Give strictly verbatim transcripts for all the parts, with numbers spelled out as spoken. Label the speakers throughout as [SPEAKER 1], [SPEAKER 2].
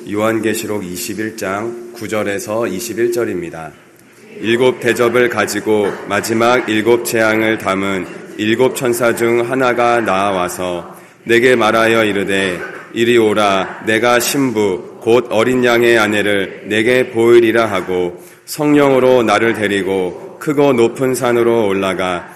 [SPEAKER 1] 요한계시록 이십일 장 구 절에서 이십일 절입니다. 일곱 대접을 가지고 마지막 일곱 재앙을 담은 일곱 천사 중 하나가 나와서 내게 말하여 이르되 이리 오라. 내가 신부 곧 어린 양의 아내를 내게 보이리라 하고 성령으로 나를 데리고 크고 높은 산으로 올라가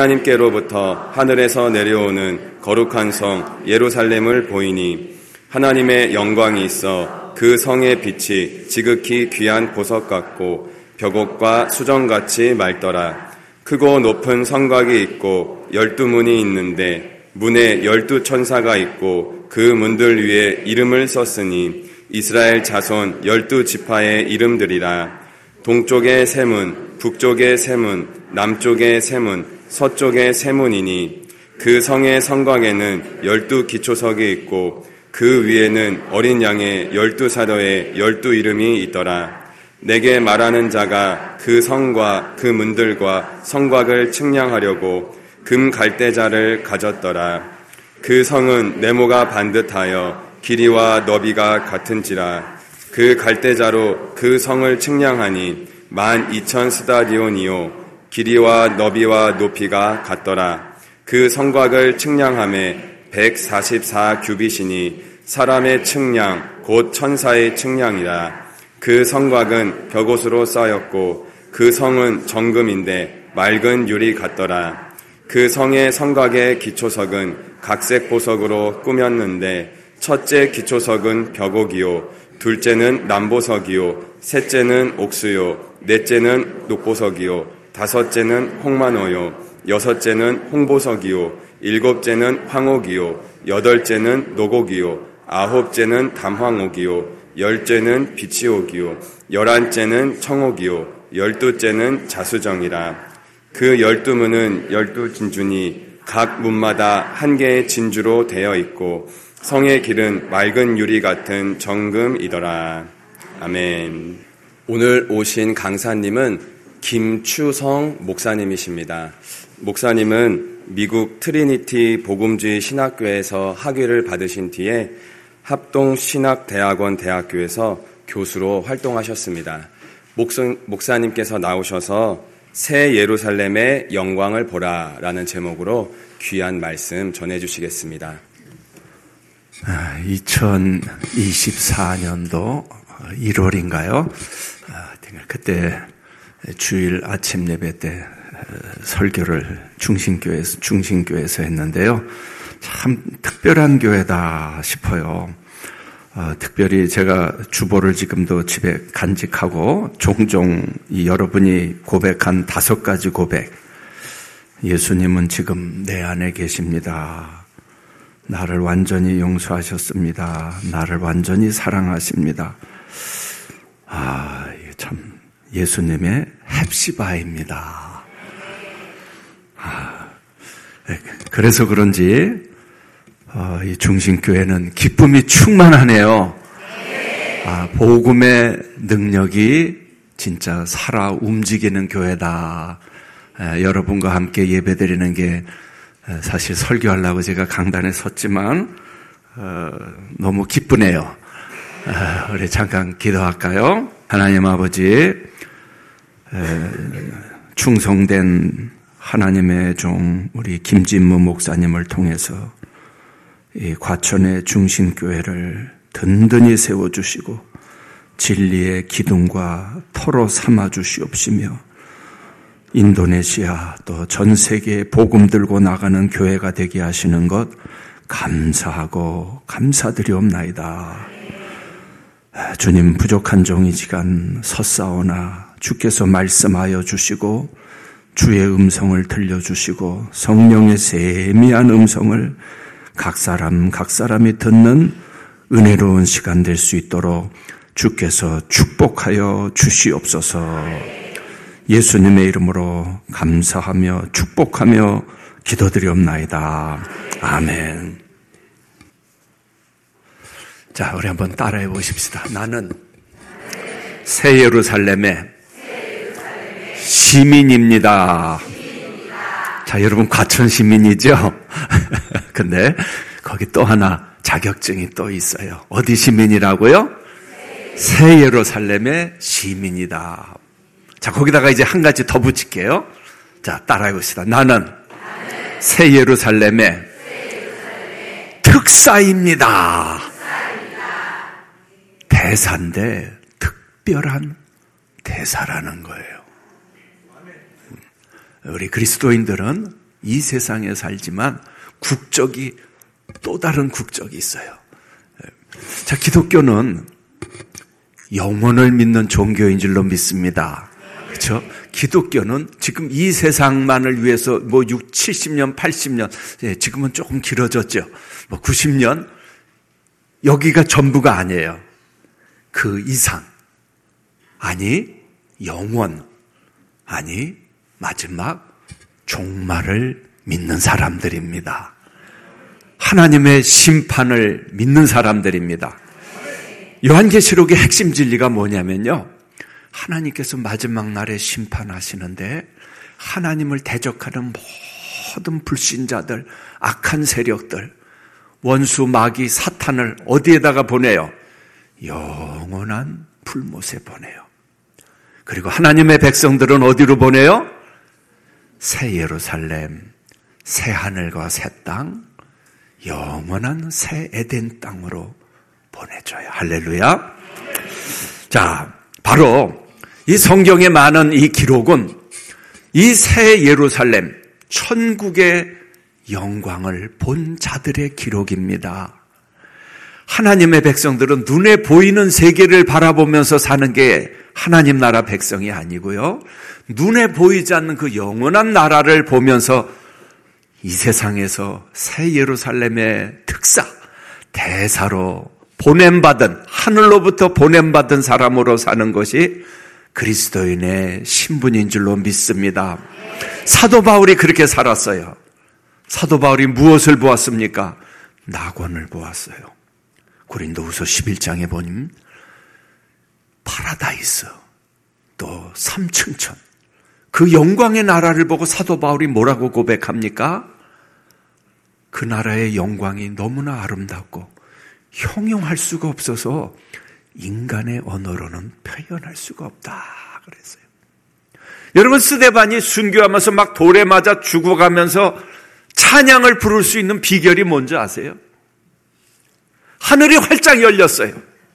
[SPEAKER 1] 하나님께로부터 하늘에서 내려오는 거룩한 성 예루살렘을 보이니 하나님의 영광이 있어 그 성의 빛이 지극히 귀한 보석 같고 벽옥과 수정같이 맑더라. 크고 높은 성곽이 있고 열두 문이 있는데 문에 열두 천사가 있고 그 문들 위에 이름을 썼으니 이스라엘 자손 열두 지파의 이름들이라. 동쪽의 세 문, 북쪽의 세 문, 남쪽의 세 문, 서쪽의 세 문이니 그 성의 성곽에는 열두 기초석이 있고 그 위에는 어린 양의 열두 사도의 열두 이름이 있더라. 내게 말하는 자가 그 성과 그 문들과 성곽을 측량하려고 금 갈대자를 가졌더라. 그 성은 네모가 반듯하여 길이와 너비가 같은지라. 그 갈대자로 그 성을 측량하니 만 이천 스타디온이요 길이와 너비와 높이가 같더라. 그 성곽을 측량함에 백사십사 규빗이니 사람의 측량 곧 천사의 측량이라. 그 성곽은 벽옷으로 쌓였고 그 성은 정금인데 맑은 유리 같더라. 그 성의 성곽의 기초석은 각색 보석으로 꾸몄는데 첫째 기초석은 벽옥이요 둘째는 남보석이요 셋째는 옥수요 넷째는 녹보석이요 다섯째는 홍만호요 여섯째는 홍보석이요 일곱째는 황옥이요 여덟째는 노곡이요 아홉째는 담황옥이요 열째는 비치옥이요 열한째는 청옥이요 열두째는 자수정이라. 그 열두 문은 열두 진주니 각 문마다 한 개의 진주로 되어 있고 성의 길은 맑은 유리 같은 정금이더라. 아멘. 오늘 오신 강사님은 김추성 목사님이십니다. 목사님은 미국 트리니티 복음주의 신학교에서 학위를 받으신 뒤에 합동신학대학원 대학교에서 교수로 활동하셨습니다. 목사, 목사님께서 나오셔서 새 예루살렘의 영광을 보라 라는 제목으로 귀한 말씀 전해주시겠습니다.
[SPEAKER 2] 이천이십사 년도 일월인가요? 그때 주일 아침 예배 때 설교를 중신교회에서, 중신교회에서 했는데요. 참 특별한 교회다 싶어요. 어, 특별히 제가 주보를 지금도 집에 간직하고 종종 이 여러분이 고백한 다섯 가지 고백. 예수님은 지금 내 안에 계십니다. 나를 완전히 용서하셨습니다. 나를 완전히 사랑하십니다. 아, 이게 참 예수님의 헵시바입니다. 아, 그래서 그런지 어, 이 중신교회는 기쁨이 충만하네요. 아, 복음의 능력이 진짜 살아 움직이는 교회다. 에, 여러분과 함께 예배드리는 게 에, 사실 설교하려고 제가 강단에 섰지만 어, 너무 기쁘네요. 에, 우리 잠깐 기도할까요? 하나님 아버지, 에, 충성된 하나님의 종 우리 김진무 목사님을 통해서 이 과천의 중신교회를 든든히 세워주시고 진리의 기둥과 터로 삼아주시옵시며 인도네시아 또 전 세계에 복음 들고 나가는 교회가 되게 하시는 것 감사하고 감사드리옵나이다. 주님, 부족한 종이지간 섰사오나 주께서 말씀하여 주시고 주의 음성을 들려주시고 성령의 세미한 음성을 각 사람 각 사람이 듣는 은혜로운 시간 될 수 있도록 주께서 축복하여 주시옵소서. 예수님의 이름으로 감사하며 축복하며 기도드리옵나이다. 아멘. 자, 우리 한번 따라해 보십시다. 나는 새 예루살렘의 시민입니다. 자, 여러분 과천 시민이죠? 근데 거기 또 하나 자격증이 또 있어요. 어디 시민이라고요? 새 예루살렘의 시민이다. 자, 거기다가 이제 한 가지 더 붙일게요. 자, 따라해 봅시다. 나는 새 예루살렘의 특사입니다. 대사인데 특별한 대사라는 거예요. 우리 그리스도인들은 이 세상에 살지만 국적이 또 다른 국적이 있어요. 자, 기독교는 영원을 믿는 종교인 줄로 믿습니다. 그렇죠? 기독교는 지금 이 세상만을 위해서 뭐 육, 칠십 년, 팔십 년, 예, 지금은 조금 길어졌죠. 뭐 구십 년, 여기가 전부가 아니에요. 그 이상, 아니 영원, 아니 마지막 종말을 믿는 사람들입니다. 하나님의 심판을 믿는 사람들입니다. 요한계시록의 핵심 진리가 뭐냐면요, 하나님께서 마지막 날에 심판하시는데 하나님을 대적하는 모든 불신자들, 악한 세력들, 원수, 마귀, 사탄을 어디에다가 보내요? 영원한 불못에 보내요. 그리고 하나님의 백성들은 어디로 보내요? 새 예루살렘, 새 하늘과 새 땅, 영원한 새 에덴 땅으로 보내줘요. 할렐루야. 자, 바로 이 성경에 많은 이 기록은 이 새 예루살렘, 천국의 영광을 본 자들의 기록입니다. 하나님의 백성들은 눈에 보이는 세계를 바라보면서 사는 게 하나님 나라 백성이 아니고요, 눈에 보이지 않는 그 영원한 나라를 보면서 이 세상에서 새 예루살렘의 특사, 대사로 보냄받은, 하늘로부터 보냄받은 사람으로 사는 것이 그리스도인의 신분인 줄로 믿습니다. 사도 바울이 그렇게 살았어요. 사도 바울이 무엇을 보았습니까? 낙원을 보았어요. 고린도후서 십일 장에 보면 파라다이스, 또 삼층천, 그 영광의 나라를 보고 사도 바울이 뭐라고 고백합니까? 그 나라의 영광이 너무나 아름답고 형용할 수가 없어서 인간의 언어로는 표현할 수가 없다 그랬어요. 여러분, 스데반이 순교하면서 막 돌에 맞아 죽어가면서 찬양을 부를 수 있는 비결이 뭔지 아세요? 하늘이 활짝 열렸어요.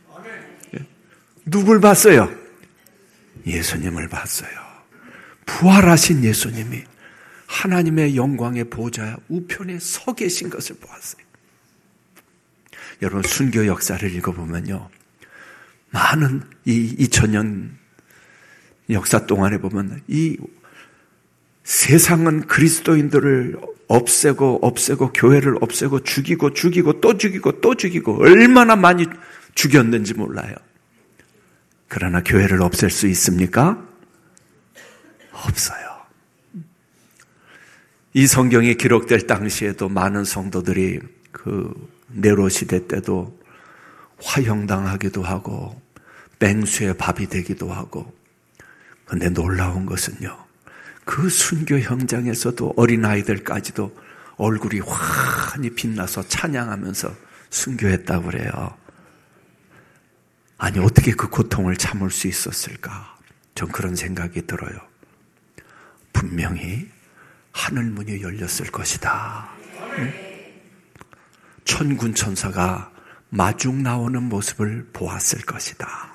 [SPEAKER 2] 누굴 봤어요? 예수님을 봤어요. 부활하신 예수님이 하나님의 영광의 보좌 우편에 서 계신 것을 보았어요. 여러분, 순교 역사를 읽어보면요, 많은 이 이천 년 역사 동안에 보면 이 세상은 그리스도인들을 없애고 없애고 교회를 없애고 죽이고 죽이고 또 죽이고 또 죽이고 얼마나 많이 죽였는지 몰라요. 그러나 교회를 없앨 수 있습니까? 없어요. 이 성경이 기록될 당시에도 많은 성도들이 그 네로 시대 때도 화형당하기도 하고 맹수의 밥이 되기도 하고, 그런데 놀라운 것은요, 그 순교 현장에서도 어린아이들까지도 얼굴이 환히 빛나서 찬양하면서 순교했다고 그래요. 아니, 어떻게 그 고통을 참을 수 있었을까? 전 그런 생각이 들어요. 분명히 하늘문이 열렸을 것이다. 응? 천군 천사가 마중 나오는 모습을 보았을 것이다.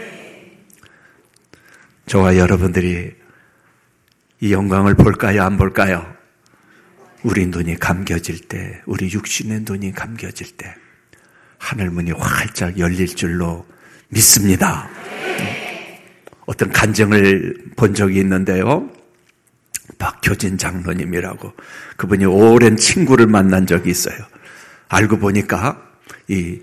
[SPEAKER 2] 저와 여러분들이 이 영광을 볼까요, 안 볼까요? 우리 눈이 감겨질 때, 우리 육신의 눈이 감겨질 때 하늘문이 활짝 열릴 줄로 믿습니다. 어떤 간증을 본 적이 있는데요, 박효진 장로님이라고, 그분이 오랜 친구를 만난 적이 있어요. 알고 보니까 이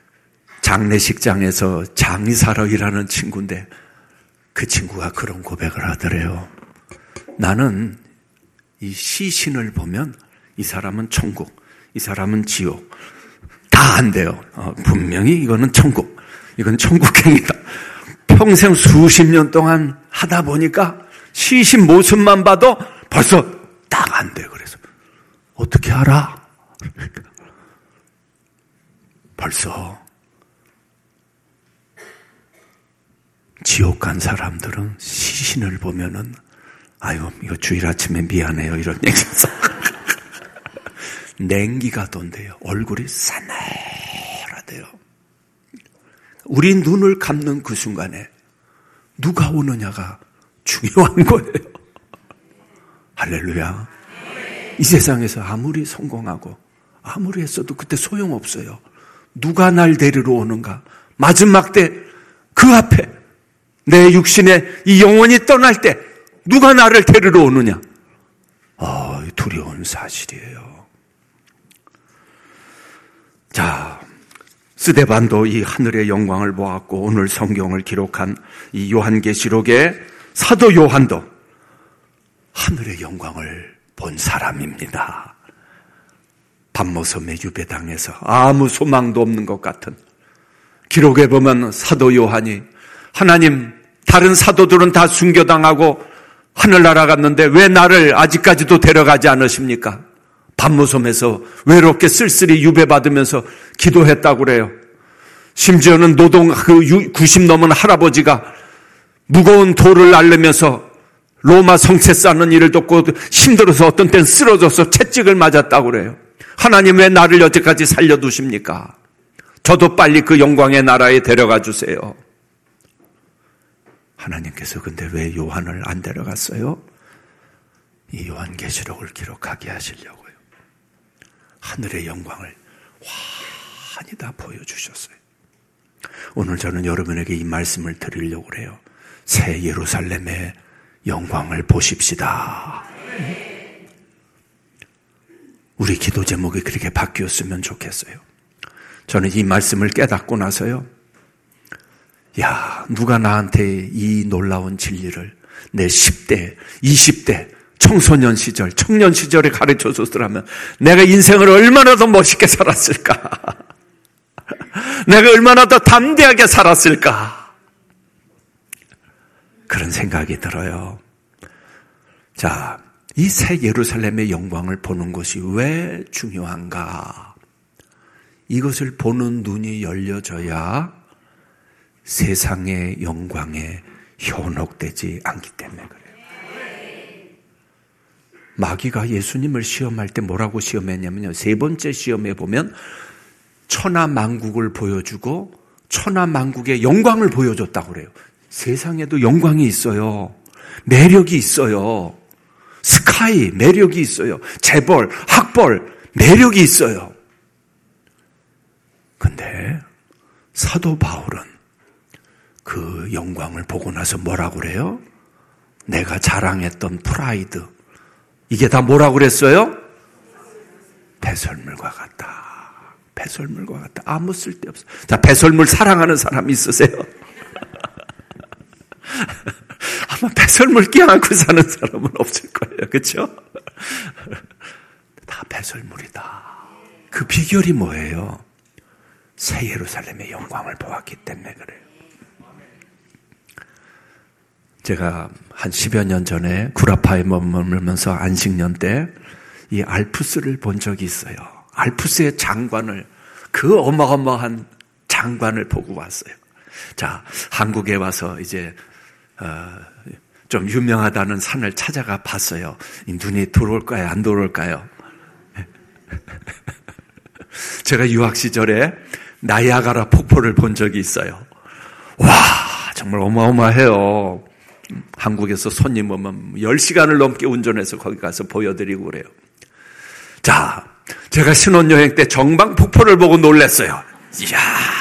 [SPEAKER 2] 장례식장에서 장의사로 일하는 친구인데, 그 친구가 그런 고백을 하더래요. 나는 이 시신을 보면 이 사람은 천국, 이 사람은 지옥, 다 안 돼요. 어, 분명히 이거는 천국, 이건 천국행이다. 평생 수십 년 동안 하다 보니까 시신 모습만 봐도 벌써 딱 안 돼요. 그래서 어떻게 알아? 벌써 지옥 간 사람들은 시신을 보면은 아유 이거 주일 아침에 미안해요 이런 얘기해서 냉기가 돈대요. 얼굴이 싸늘하대요. 우리 눈을 감는 그 순간에 누가 오느냐가 중요한 거예요. 할렐루야. 이 세상에서 아무리 성공하고 아무리 했어도 그때 소용없어요. 누가 날 데리러 오는가. 마지막 때 그 앞에 내 육신의 이 영혼이 떠날 때 누가 나를 데리러 오느냐. 아, 두려운 사실이에요. 자, 스데반도 이 하늘의 영광을 보았고 오늘 성경을 기록한 이 요한계시록의 사도 요한도 하늘의 영광을 본 사람입니다. 밤모섬의 유배당에서 아무 소망도 없는 것 같은 기록에 보면 사도 요한이 하나님 다른 사도들은 다 순교당하고 하늘나라 갔는데 왜 나를 아직까지도 데려가지 않으십니까? 밤모섬에서 외롭게 쓸쓸히 유배받으면서 기도했다고 그래요. 심지어는 노동 그 구십 넘은 할아버지가 무거운 돌을 앓으면서 로마 성체 쌓는 일을 돕고 힘들어서 어떤 때는 쓰러져서 채찍을 맞았다고 그래요. 하나님 왜 나를 여태까지 살려두십니까? 저도 빨리 그 영광의 나라에 데려가 주세요. 하나님께서 근데 왜 요한을 안 데려갔어요? 이 요한계시록을 기록하게 하시려고요. 하늘의 영광을 환히 다 보여주셨어요. 오늘 저는 여러분에게 이 말씀을 드리려고 그래요. 새 예루살렘의 영광을 보십시다. 우리 기도 제목이 그렇게 바뀌었으면 좋겠어요. 저는 이 말씀을 깨닫고 나서요. 야, 누가 나한테 이 놀라운 진리를 내 십 대, 이십 대, 청소년 시절, 청년 시절에 가르쳐 줬더라면 내가 인생을 얼마나 더 멋있게 살았을까? 내가 얼마나 더 담대하게 살았을까? 그런 생각이 들어요. 자, 이 새 예루살렘의 영광을 보는 것이 왜 중요한가? 이것을 보는 눈이 열려져야 세상의 영광에 현혹되지 않기 때문에 그래요. 마귀가 예수님을 시험할 때 뭐라고 시험했냐면요. 세 번째 시험에 보면 천하만국을 보여주고 천하만국의 영광을 보여줬다고 그래요. 세상에도 영광이 있어요. 매력이 있어요. 스카이 매력이 있어요. 재벌, 학벌 매력이 있어요. 근데 사도 바울은 그 영광을 보고 나서 뭐라고 그래요? 내가 자랑했던 프라이드 이게 다 뭐라고 그랬어요? 배설물과 같다. 배설물과 같다. 아무 쓸데없어. 자, 배설물 사랑하는 사람 있으세요? 아마 배설물 껴안고 사는 사람은 없을 거예요. 그렇죠? 다 배설물이다. 그 비결이 뭐예요? 새 예루살렘의 영광을 보았기 때문에 그래요. 제가 한 십여 년 전에 구라파에 머물면서 안식년 때 이 알프스를 본 적이 있어요. 알프스의 장관을, 그 어마어마한 장관을 보고 왔어요. 자, 한국에 와서 이제 어, 좀 유명하다는 산을 찾아가 봤어요. 눈이 들어올까요? 안 들어올까요? 제가 유학 시절에 나이아가라 폭포를 본 적이 있어요. 와, 정말 어마어마해요. 한국에서 손님 오면 열 시간을 넘게 운전해서 거기 가서 보여드리고 그래요. 자, 제가 신혼여행 때 정방 폭포를 보고 놀랐어요. 이야,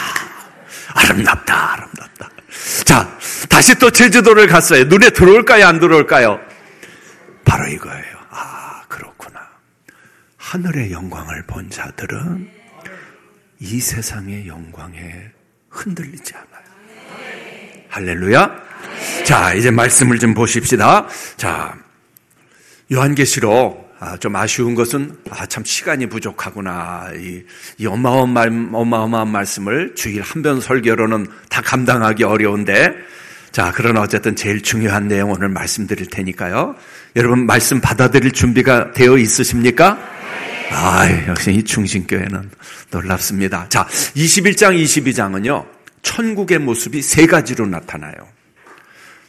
[SPEAKER 2] 아름답다, 아름답다. 자, 다시 또 제주도를 갔어요. 눈에 들어올까요? 안 들어올까요? 바로 이거예요. 아, 그렇구나. 하늘의 영광을 본 자들은 이 세상의 영광에 흔들리지 않아요. 할렐루야. 자, 이제 말씀을 좀 보십시다. 자, 요한계시록 아, 좀 아쉬운 것은 아, 참 시간이 부족하구나. 이, 이 어마어마한, 어마어마한 말씀을 주일 한 번 설교로는 다 감당하기 어려운데, 자, 그러나 어쨌든 제일 중요한 내용 오늘 말씀드릴 테니까요. 여러분 말씀 받아들일 준비가 되어 있으십니까? 아, 역시 이 충신교회는 놀랍습니다. 자, 이십일 장, 이십이 장은요, 천국의 모습이 세 가지로 나타나요.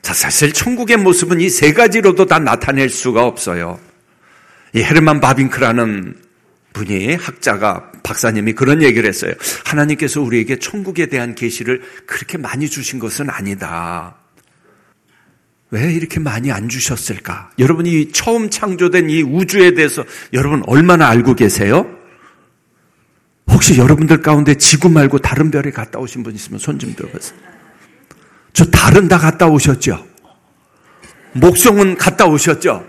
[SPEAKER 2] 자, 사실 천국의 모습은 이 세 가지로도 다 나타낼 수가 없어요. 이 헤르만 바빙크라는 분이, 학자가, 박사님이 그런 얘기를 했어요. 하나님께서 우리에게 천국에 대한 계시를 그렇게 많이 주신 것은 아니다. 왜 이렇게 많이 안 주셨을까? 여러분이 처음 창조된 이 우주에 대해서 여러분 얼마나 알고 계세요? 혹시 여러분들 가운데 지구 말고 다른 별에 갔다 오신 분 있으면 손 좀 들어보세요. 저 달은 다 갔다 오셨죠? 목성은 갔다 오셨죠?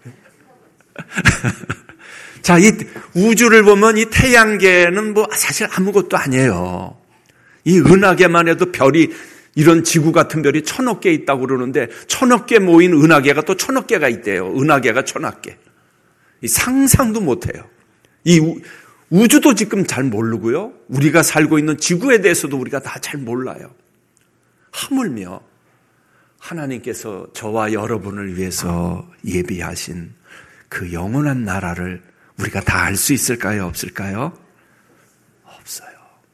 [SPEAKER 2] 자, 이 우주를 보면 이 태양계는 뭐 사실 아무것도 아니에요. 이 은하계만 해도 별이, 이런 지구 같은 별이 천억 개 있다고 그러는데 천억 개 모인 은하계가 또 천억 개가 있대요. 은하계가 천억 개. 이 상상도 못해요. 이 우, 우주도 지금 잘 모르고요. 우리가 살고 있는 지구에 대해서도 우리가 다 잘 몰라요. 하물며 하나님께서 저와 여러분을 위해서 예비하신 그 영원한 나라를 우리가 다 알 수 있을까요? 없을까요? 없어요.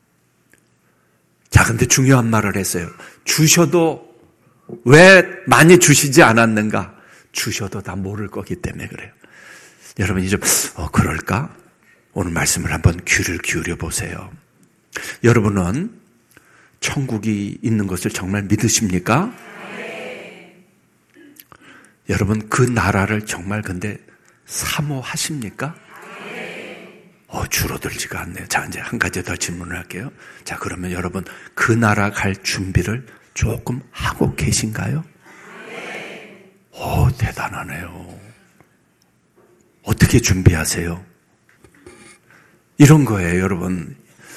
[SPEAKER 2] 자, 근데 중요한 말을 했어요. 주셔도 왜 많이 주시지 않았는가? 주셔도 다 모를 거기 때문에 그래요. 여러분이 좀 어, 그럴까? 오늘 말씀을 한번 귀를 기울여 보세요. 여러분은 천국이 있는 것을 정말 믿으십니까? 네. 여러분 그 나라를 정말 근데 사모하십니까? 네. 어, 줄어들지가 않네요. 자, 이제 한 가지 더 질문을 할게요. 자, 그러면 여러분 그 나라 갈 준비를 조금 하고 계신가요? 네. 오, 대단하네요. 어떻게 준비하세요? 이런 거예요, 여러분.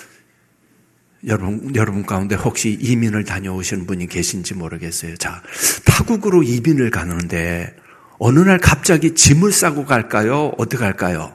[SPEAKER 2] 여러분, 여러분 가운데 혹시 이민을 다녀오신 분이 계신지 모르겠어요. 자, 타국으로 이민을 가는데 어느 날 갑자기 짐을 싸고 갈까요? 어떻게 갈까요?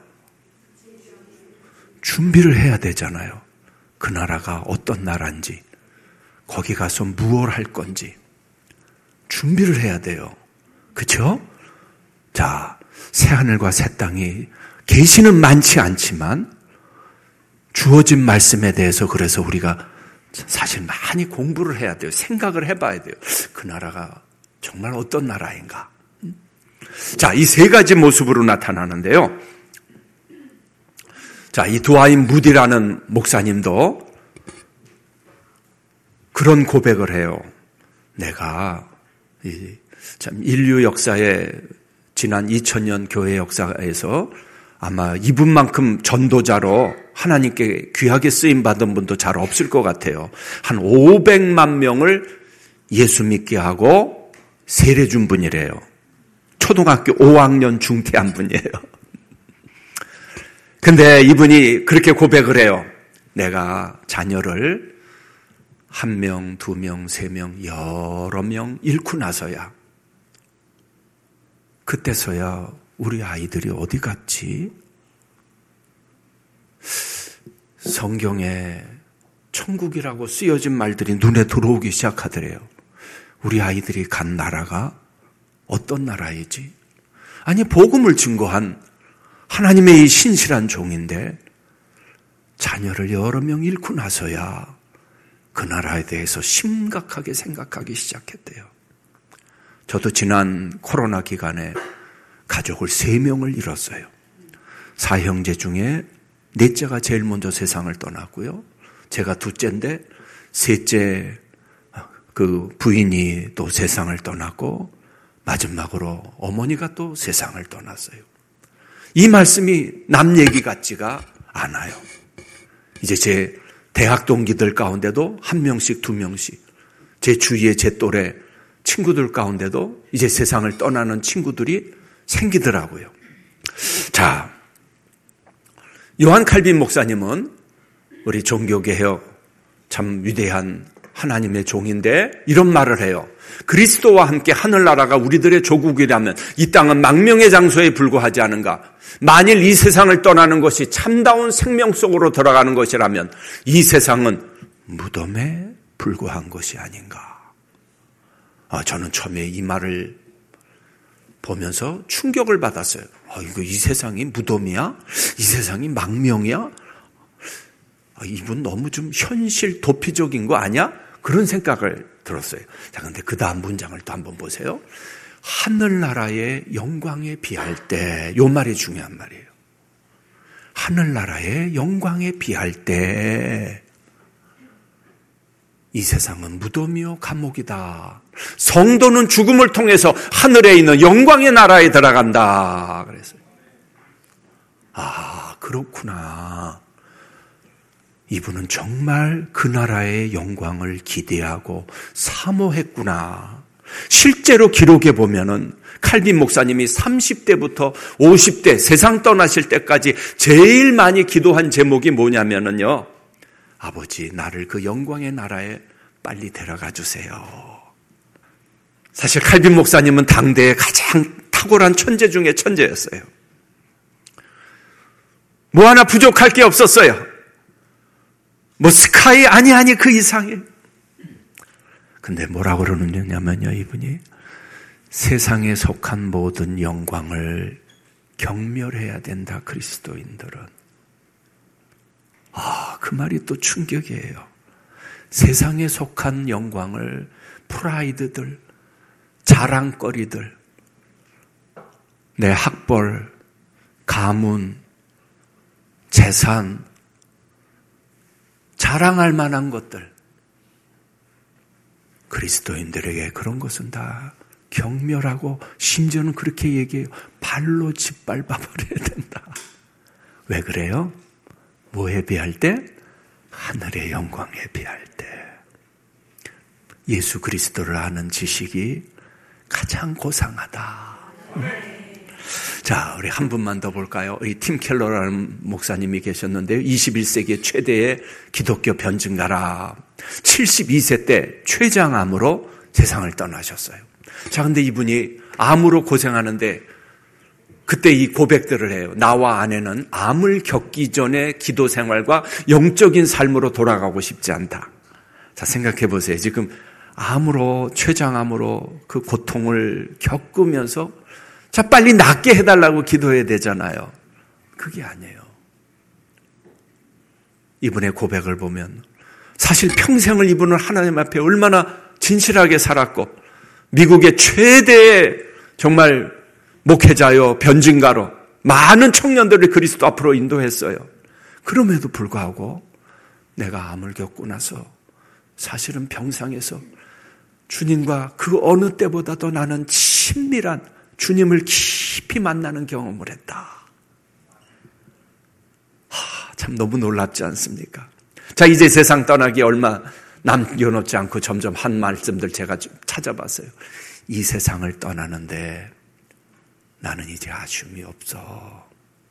[SPEAKER 2] 준비를 해야 되잖아요. 그 나라가 어떤 나라인지, 거기 가서 무엇을 할 건지 준비를 해야 돼요. 그렇죠? 자, 새하늘과 새 땅이 계시는 많지 않지만 주어진 말씀에 대해서 그래서 우리가 사실 많이 공부를 해야 돼요. 생각을 해봐야 돼요. 그 나라가 정말 어떤 나라인가. 자, 이 세 가지 모습으로 나타나는데요. 자, 이 드와인 무디라는 목사님도 그런 고백을 해요. 내가 이 참 인류 역사에 지난 이천 년 교회 역사에서 아마 이분만큼 전도자로 하나님께 귀하게 쓰임받은 분도 잘 없을 것 같아요. 한 오백만 명을 예수 믿게 하고 세례 준 분이래요. 초등학교 오 학년 중퇴한 분이에요. 근데 이분이 그렇게 고백을 해요. 내가 자녀를 한 명, 두 명, 세 명, 여러 명 잃고 나서야, 그때서야 우리 아이들이 어디 갔지? 성경에 천국이라고 쓰여진 말들이 눈에 들어오기 시작하더래요. 우리 아이들이 간 나라가 어떤 나라이지? 아니, 복음을 증거한 하나님의 이 신실한 종인데 자녀를 여러 명 잃고 나서야 그 나라에 대해서 심각하게 생각하기 시작했대요. 저도 지난 코로나 기간에 가족을 세 명을 잃었어요. 사형제 중에 넷째가 제일 먼저 세상을 떠났고요. 제가 둘째인데 셋째 그 부인이 또 세상을 떠났고 마지막으로 어머니가 또 세상을 떠났어요. 이 말씀이 남 얘기 같지가 않아요. 이제 제 대학 동기들 가운데도 한 명씩 두 명씩, 제 주위에 제 또래 친구들 가운데도 이제 세상을 떠나는 친구들이 생기더라고요. 자, 요한 칼빈 목사님은 우리 종교개혁 참 위대한 하나님의 종인데 이런 말을 해요. 그리스도와 함께 하늘나라가 우리들의 조국이라면 이 땅은 망명의 장소에 불과하지 않은가? 만일 이 세상을 떠나는 것이 참다운 생명 속으로 들어가는 것이라면 이 세상은 무덤에 불과한 것이 아닌가? 아, 저는 처음에 이 말을 보면서 충격을 받았어요. 아, 이거 이 세상이 무덤이야? 이 세상이 망명이야? 아, 이분 너무 좀 현실 도피적인 거 아니야? 그런 생각을 들었어요. 자, 근데 그 다음 문장을 또 한번 보세요. 하늘나라의 영광에 비할 때, 요 말이 중요한 말이에요. 하늘나라의 영광에 비할 때, 이 세상은 무덤이요 감옥이다. 성도는 죽음을 통해서 하늘에 있는 영광의 나라에 들어간다. 그랬어요. 아, 그렇구나. 이분은 정말 그 나라의 영광을 기대하고 사모했구나. 실제로 기록해 보면은 칼빈 목사님이 삼십 대부터 오십 대 세상 떠나실 때까지 제일 많이 기도한 제목이 뭐냐면은요. 아버지, 나를 그 영광의 나라에 빨리 데려가 주세요. 사실 칼빈 목사님은 당대의 가장 탁월한 천재 중에 천재였어요. 뭐 하나 부족할 게 없었어요. 뭐 스카이 아니 아니 그 이상에. 근데 뭐라고 그러느냐면요, 이분이 세상에 속한 모든 영광을 경멸해야 된다, 그리스도인들은. 아, 그 말이 또 충격이에요. 세상에 속한 영광을, 프라이드들, 자랑거리들, 내 학벌, 가문, 재산, 자랑할 만한 것들, 그리스도인들에게 그런 것은 다 경멸하고, 심지어는 그렇게 얘기해요. 발로 짓밟아 버려야 된다. 왜 그래요? 뭐에 비할 때? 하늘의 영광에 비할 때. 예수 그리스도를 아는 지식이 가장 고상하다. 자, 우리 한 분만 더 볼까요? 이 팀 켈러라는 목사님이 계셨는데요. 이십일 세기 최대의 기독교 변증가라. 칠십이 세 때 췌장암으로 세상을 떠나셨어요. 자, 근데 이분이 암으로 고생하는데 그때 이 고백들을 해요. 나와 아내는 암을 겪기 전에 기도 생활과 영적인 삶으로 돌아가고 싶지 않다. 자, 생각해 보세요. 지금 암으로, 췌장암으로 그 고통을 겪으면서 자, 빨리 낫게 해달라고 기도해야 되잖아요. 그게 아니에요. 이분의 고백을 보면 사실 평생을 이분은 하나님 앞에 얼마나 진실하게 살았고 미국의 최대의 정말 목회자요, 변증가로 많은 청년들을 그리스도 앞으로 인도했어요. 그럼에도 불구하고 내가 암을 겪고 나서 사실은 병상에서 주님과 그 어느 때보다도 나는 친밀한 주님을 깊이 만나는 경험을 했다. 하, 참 너무 놀랍지 않습니까? 자, 이제 세상 떠나기 얼마 남겨놓지 않고 점점 한 말씀들 제가 찾아봤어요. 이 세상을 떠나는데 나는 이제 아쉬움이 없어.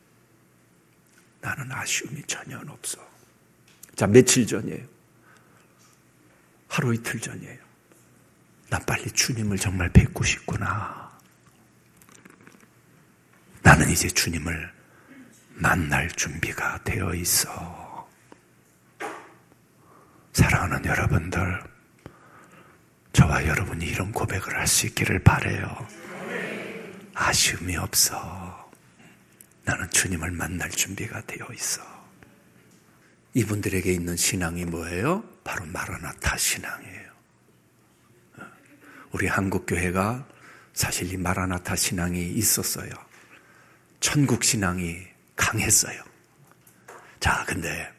[SPEAKER 2] 나는 아쉬움이 전혀 없어. 자, 며칠 전이에요. 하루 이틀 전이에요. 나 빨리 주님을 정말 뵙고 싶구나. 나는 이제 주님을 만날 준비가 되어 있어. 사랑하는 여러분들, 저와 여러분이 이런 고백을 할 수 있기를 바라요. 아쉬움이 없어. 나는 주님을 만날 준비가 되어 있어. 이분들에게 있는 신앙이 뭐예요? 바로 마라나타 신앙이에요. 우리 한국교회가 사실 이 마라나타 신앙이 있었어요. 천국 신앙이 강했어요. 자, 근데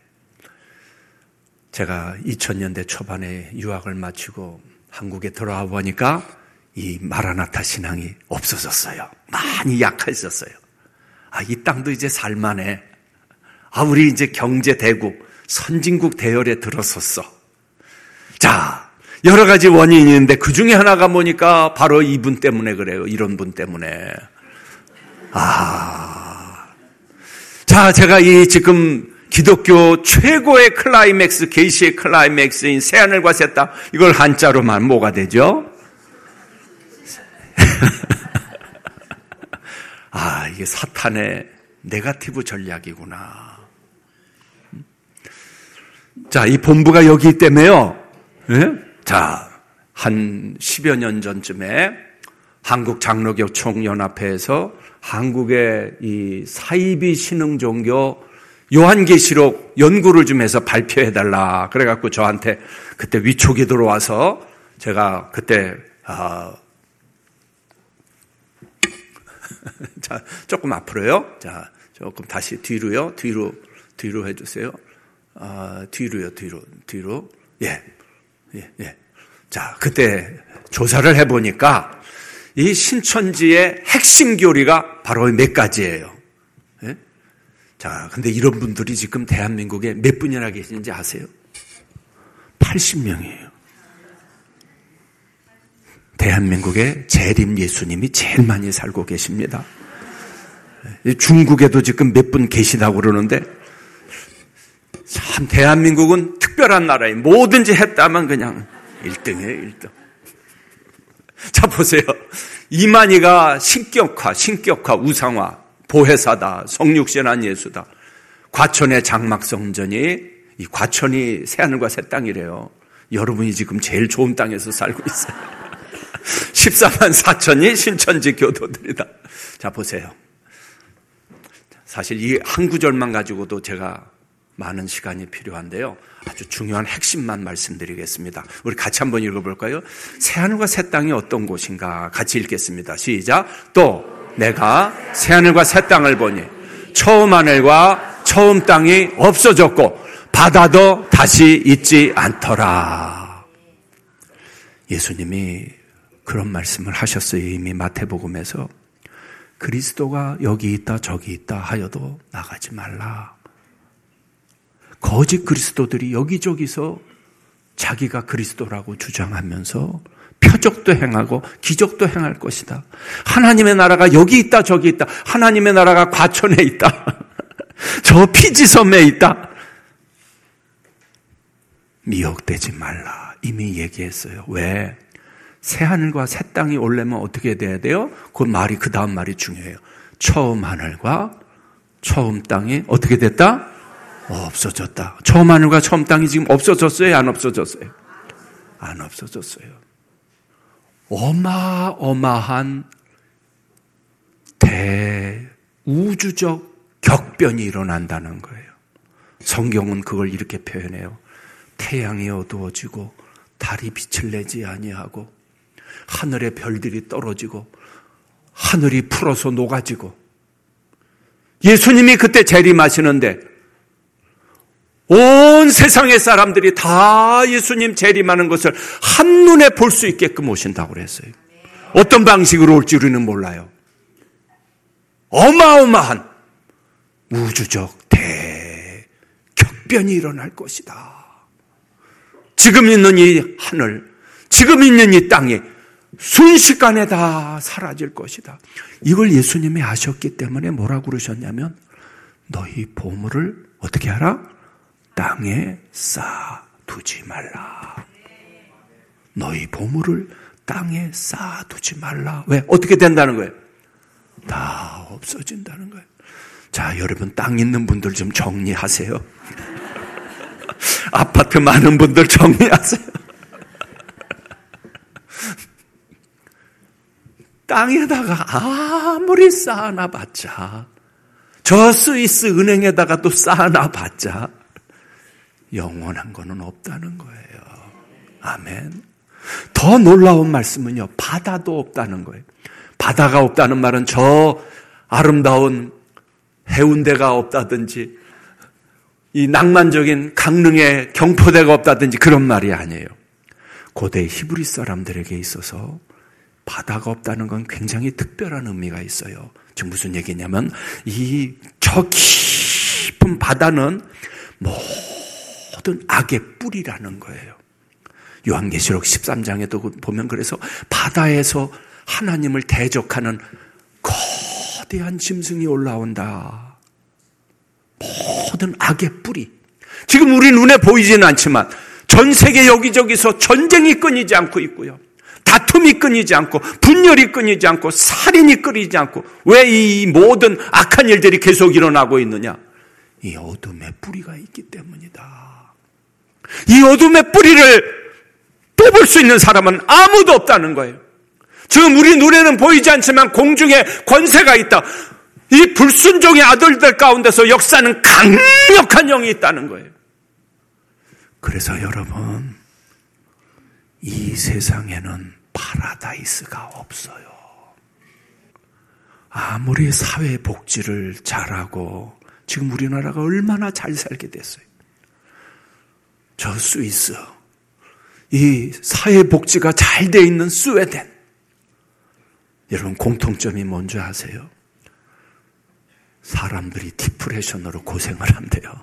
[SPEAKER 2] 제가 이천 년대 초반에 유학을 마치고 한국에 들어와 보니까 이 마라나타 신앙이 없어졌어요. 많이 약해졌어요. 아, 이 땅도 이제 살만해. 아, 우리 이제 경제 대국, 선진국 대열에 들어섰어. 자, 여러 가지 원인이 있는데 그 중에 하나가 뭐니까 바로 이분 때문에 그래요. 이런 분 때문에. 아. 자, 제가 이 지금 기독교 최고의 클라이맥스, 계시의 클라이맥스인 새하늘과 새 땅, 이걸 한자로만 뭐가 되죠? 아, 이게 사탄의 네거티브 전략이구나. 자, 이 본부가 여기 있다며요. 네? 자, 한 십여 년 전쯤에 한국 장로교 총연합회에서 한국의 이 사이비 신흥 종교 요한계시록 연구를 좀 해서 발표해달라. 그래갖고 저한테 그때 위촉이 들어와서 제가 그때 아, 자 조금 앞으로요. 자 조금 다시 뒤로요. 뒤로 뒤로 해주세요. 아, 뒤로요. 뒤로 뒤로. 예, 예, 예. 자 그때 조사를 해보니까 이 신천지의 핵심 교리가 바로 몇 가지예요. 예? 자, 근데 이런 분들이 지금 대한민국에 몇 분이나 계시는지 아세요? 팔십 명이에요. 대한민국에 재림 예수님이 제일 많이 살고 계십니다. 중국에도 지금 몇 분 계시다고 그러는데 참 대한민국은 특별한 나라에 뭐든지 했다면 그냥 일 등이에요, 일 등. 자, 보세요. 이만희가 신격화, 신격화, 우상화, 보혜사다, 성육신한 예수다. 과천의 장막성전이, 이 과천이 새하늘과 새 땅이래요. 여러분이 지금 제일 좋은 땅에서 살고 있어요. 십사만 사천이 신천지 교도들이다. 자, 보세요. 사실 이 한 구절만 가지고도 제가 많은 시간이 필요한데요. 아주 중요한 핵심만 말씀드리겠습니다. 우리 같이 한번 읽어볼까요? 새하늘과 새 땅이 어떤 곳인가 같이 읽겠습니다. 시작. 또 내가 새하늘과 새 땅을 보니 처음 하늘과 처음 땅이 없어졌고 바다도 다시 있지 않더라. 예수님이 그런 말씀을 하셨어요. 이미 마태복음에서. 그리스도가 여기 있다 저기 있다 하여도 나가지 말라. 거짓 그리스도들이 여기저기서 자기가 그리스도라고 주장하면서 표적도 행하고 기적도 행할 것이다. 하나님의 나라가 여기 있다 저기 있다. 하나님의 나라가 과천에 있다. 저 피지섬에 있다. 미혹되지 말라. 이미 얘기했어요. 왜? 새하늘과 새 땅이 오려면 어떻게 돼야 돼요? 그 말이 그 다음 말이 중요해요. 처음 하늘과 처음 땅이 어떻게 됐다? 없어졌다. 처음 하늘과 처음 땅이 지금 없어졌어요? 안 없어졌어요? 안 없어졌어요. 어마어마한 대우주적 격변이 일어난다는 거예요. 성경은 그걸 이렇게 표현해요. 태양이 어두워지고 달이 빛을 내지 아니하고 하늘의 별들이 떨어지고 하늘이 풀어서 녹아지고. 예수님이 그때 재림하시는데 온 세상의 사람들이 다 예수님 재림하는 것을 한눈에 볼 수 있게끔 오신다고 그랬어요. 어떤 방식으로 올지 우리는 몰라요. 어마어마한 우주적 대격변이 일어날 것이다. 지금 있는 이 하늘, 지금 있는 이 땅이 순식간에 다 사라질 것이다. 이걸 예수님이 아셨기 때문에 뭐라고 그러셨냐면 너희 보물을 어떻게 하라? 땅에 쌓아두지 말라. 너희 보물을 땅에 쌓아두지 말라. 왜? 어떻게 된다는 거예요? 다 없어진다는 거예요. 자, 여러분 땅 있는 분들 좀 정리하세요. 아파트 많은 분들 정리하세요. 땅에다가 아무리 쌓아놔봤자, 저 스위스 은행에다가 또 쌓아놔봤자 영원한 거는 없다는 거예요. 아멘. 더 놀라운 말씀은요, 바다도 없다는 거예요. 바다가 없다는 말은 저 아름다운 해운대가 없다든지 이 낭만적인 강릉의 경포대가 없다든지 그런 말이 아니에요. 고대 히브리 사람들에게 있어서 바다가 없다는 건 굉장히 특별한 의미가 있어요. 지금 무슨 얘기냐면 이 저 깊은 바다는 모든 악의 뿌리라는 거예요. 요한계시록 십삼 장에도 보면 그래서 바다에서 하나님을 대적하는 거대한 짐승이 올라온다. 모든 악의 뿌리. 지금 우리 눈에 보이지는 않지만 전 세계 여기저기서 전쟁이 끊이지 않고 있고요. 다툼이 끊이지 않고 분열이 끊이지 않고 살인이 끊이지 않고 왜 이 모든 악한 일들이 계속 일어나고 있느냐? 이 어둠의 뿌리가 있기 때문이다. 이 어둠의 뿌리를 뽑을 수 있는 사람은 아무도 없다는 거예요. 지금 우리 눈에는 보이지 않지만 공중에 권세가 있다. 이 불순종의 아들들 가운데서 역사는 강력한 영이 있다는 거예요. 그래서 여러분, 이 세상에는 파라다이스가 없어요. 아무리 사회복지를 잘하고 지금 우리나라가 얼마나 잘 살게 됐어요. 저 스위스, 이 사회복지가 잘 돼 있는 스웨덴, 여러분 공통점이 뭔지 아세요? 사람들이 디프레션으로 고생을 한대요.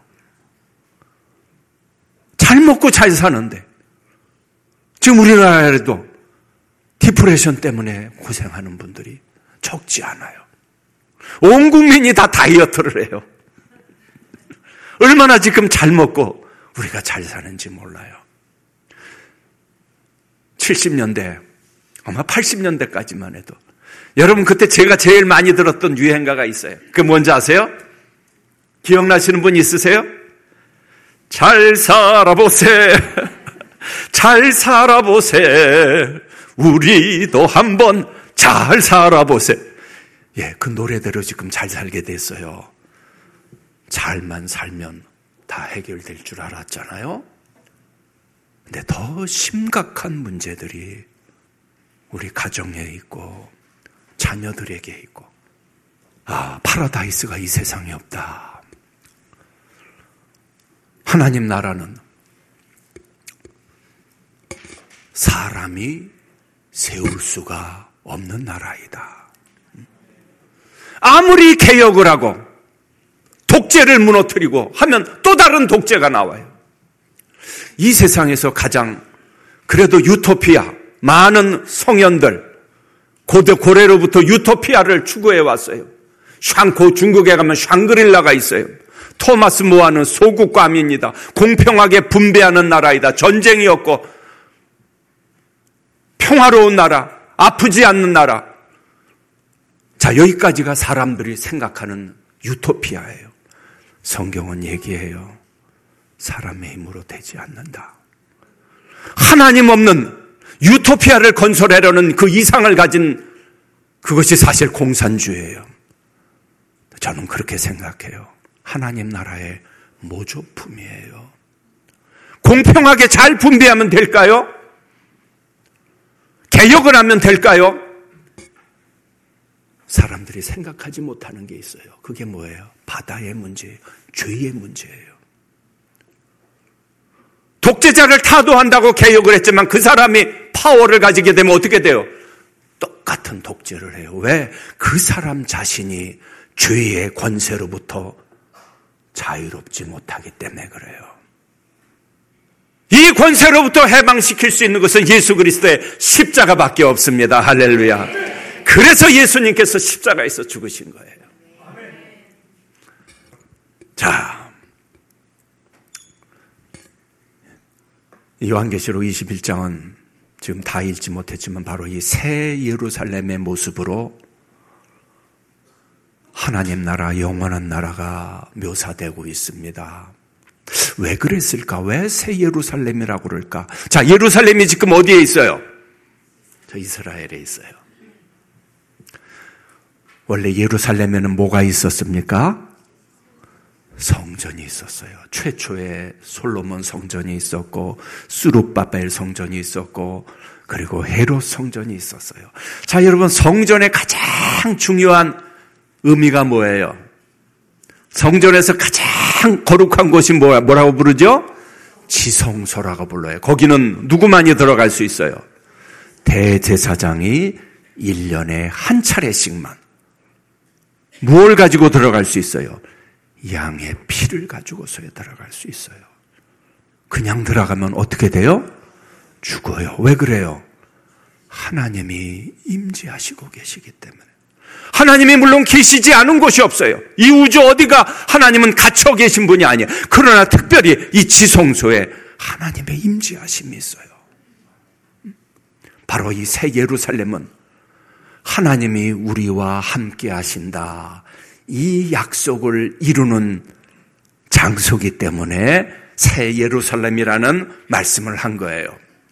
[SPEAKER 2] 잘 먹고 잘 사는데 지금 우리나라에도 디프레션 때문에 고생하는 분들이 적지 않아요. 온 국민이 다 다이어트를 해요. 얼마나 지금 잘 먹고 우리가 잘 사는지 몰라요. 칠십 년대, 아마 팔십 년대까지만 해도 여러분 그때 제가 제일 많이 들었던 유행가가 있어요. 그게 뭔지 아세요? 기억나시는 분 있으세요? 잘 살아보세, 잘 살아보세, 우리도 한번 잘 살아보세. 예, 그 노래대로 지금 잘 살게 됐어요. 잘만 살면 다 해결될 줄 알았잖아요. 근데 더 심각한 문제들이 우리 가정에 있고 자녀들에게 있고, 아, 파라다이스가 이 세상에 없다. 하나님 나라는 사람이 세울 수가 없는 나라이다. 아무리 개혁을 하고 독재를 무너뜨리고 하면 또 다른 독재가 나와요. 이 세상에서 가장 그래도 유토피아, 많은 성현들 고대 고래로부터 유토피아를 추구해 왔어요. 샹코, 중국에 가면 샹그릴라가 있어요. 토마스 모아는 소국과민이다. 공평하게 분배하는 나라이다. 전쟁이 없고 평화로운 나라, 아프지 않는 나라. 자, 여기까지가 사람들이 생각하는 유토피아예요. 성경은 얘기해요. 사람의 힘으로 되지 않는다. 하나님 없는 유토피아를 건설하려는 그 이상을 가진 그것이 사실 공산주의예요. 저는 그렇게 생각해요. 하나님 나라의 모조품이에요. 공평하게 잘 분배하면 될까요? 개혁을 하면 될까요? 사람들이 생각하지 못하는 게 있어요. 그게 뭐예요? 바다의 문제예요. 죄의 문제예요. 독재자를 타도한다고 개혁을 했지만 그 사람이 파워를 가지게 되면 어떻게 돼요? 똑같은 독재를 해요. 왜? 그 사람 자신이 죄의 권세로부터 자유롭지 못하기 때문에 그래요. 이 권세로부터 해방시킬 수 있는 것은 예수 그리스도의 십자가밖에 없습니다. 할렐루야. 그래서 예수님께서 십자가에서 죽으신 거예요. 자, 요한계시록 이십일 장은 지금 다 읽지 못했지만 바로 이 새 예루살렘의 모습으로 하나님 나라, 영원한 나라가 묘사되고 있습니다. 왜 그랬을까? 왜 새 예루살렘이라고 그럴까? 자, 예루살렘이 지금 어디에 있어요? 저 이스라엘에 있어요. 원래 예루살렘에는 뭐가 있었습니까? 성전이 있었어요. 최초의 솔로몬 성전이 있었고 수룹바벨 성전이 있었고 그리고 헤롯 성전이 있었어요. 자, 여러분, 성전의 가장 중요한 의미가 뭐예요? 성전에서 가장 거룩한 곳이 뭐야, 뭐라고 부르죠? 지성소라고 불러요. 거기는 누구만이 들어갈 수 있어요? 대제사장이 일 년에 한 차례씩만. 무엇을 가지고 들어갈 수 있어요? 양의 피를 가지고서야 들어갈 수 있어요. 그냥 들어가면 어떻게 돼요? 죽어요. 왜 그래요? 하나님이 임재하시고 계시기 때문에. 하나님이 물론 계시지 않은 곳이 없어요. 이 우주 어디가 하나님은 갇혀 계신 분이 아니에요. 그러나 특별히 이 지성소에 하나님의 임재하심이 있어요. 바로 이 새 예루살렘은 하나님이 우리와 함께 하신다, 이 약속을 이루는 장소이기 때문에 새 예루살렘이라는 말씀을 한 거예요.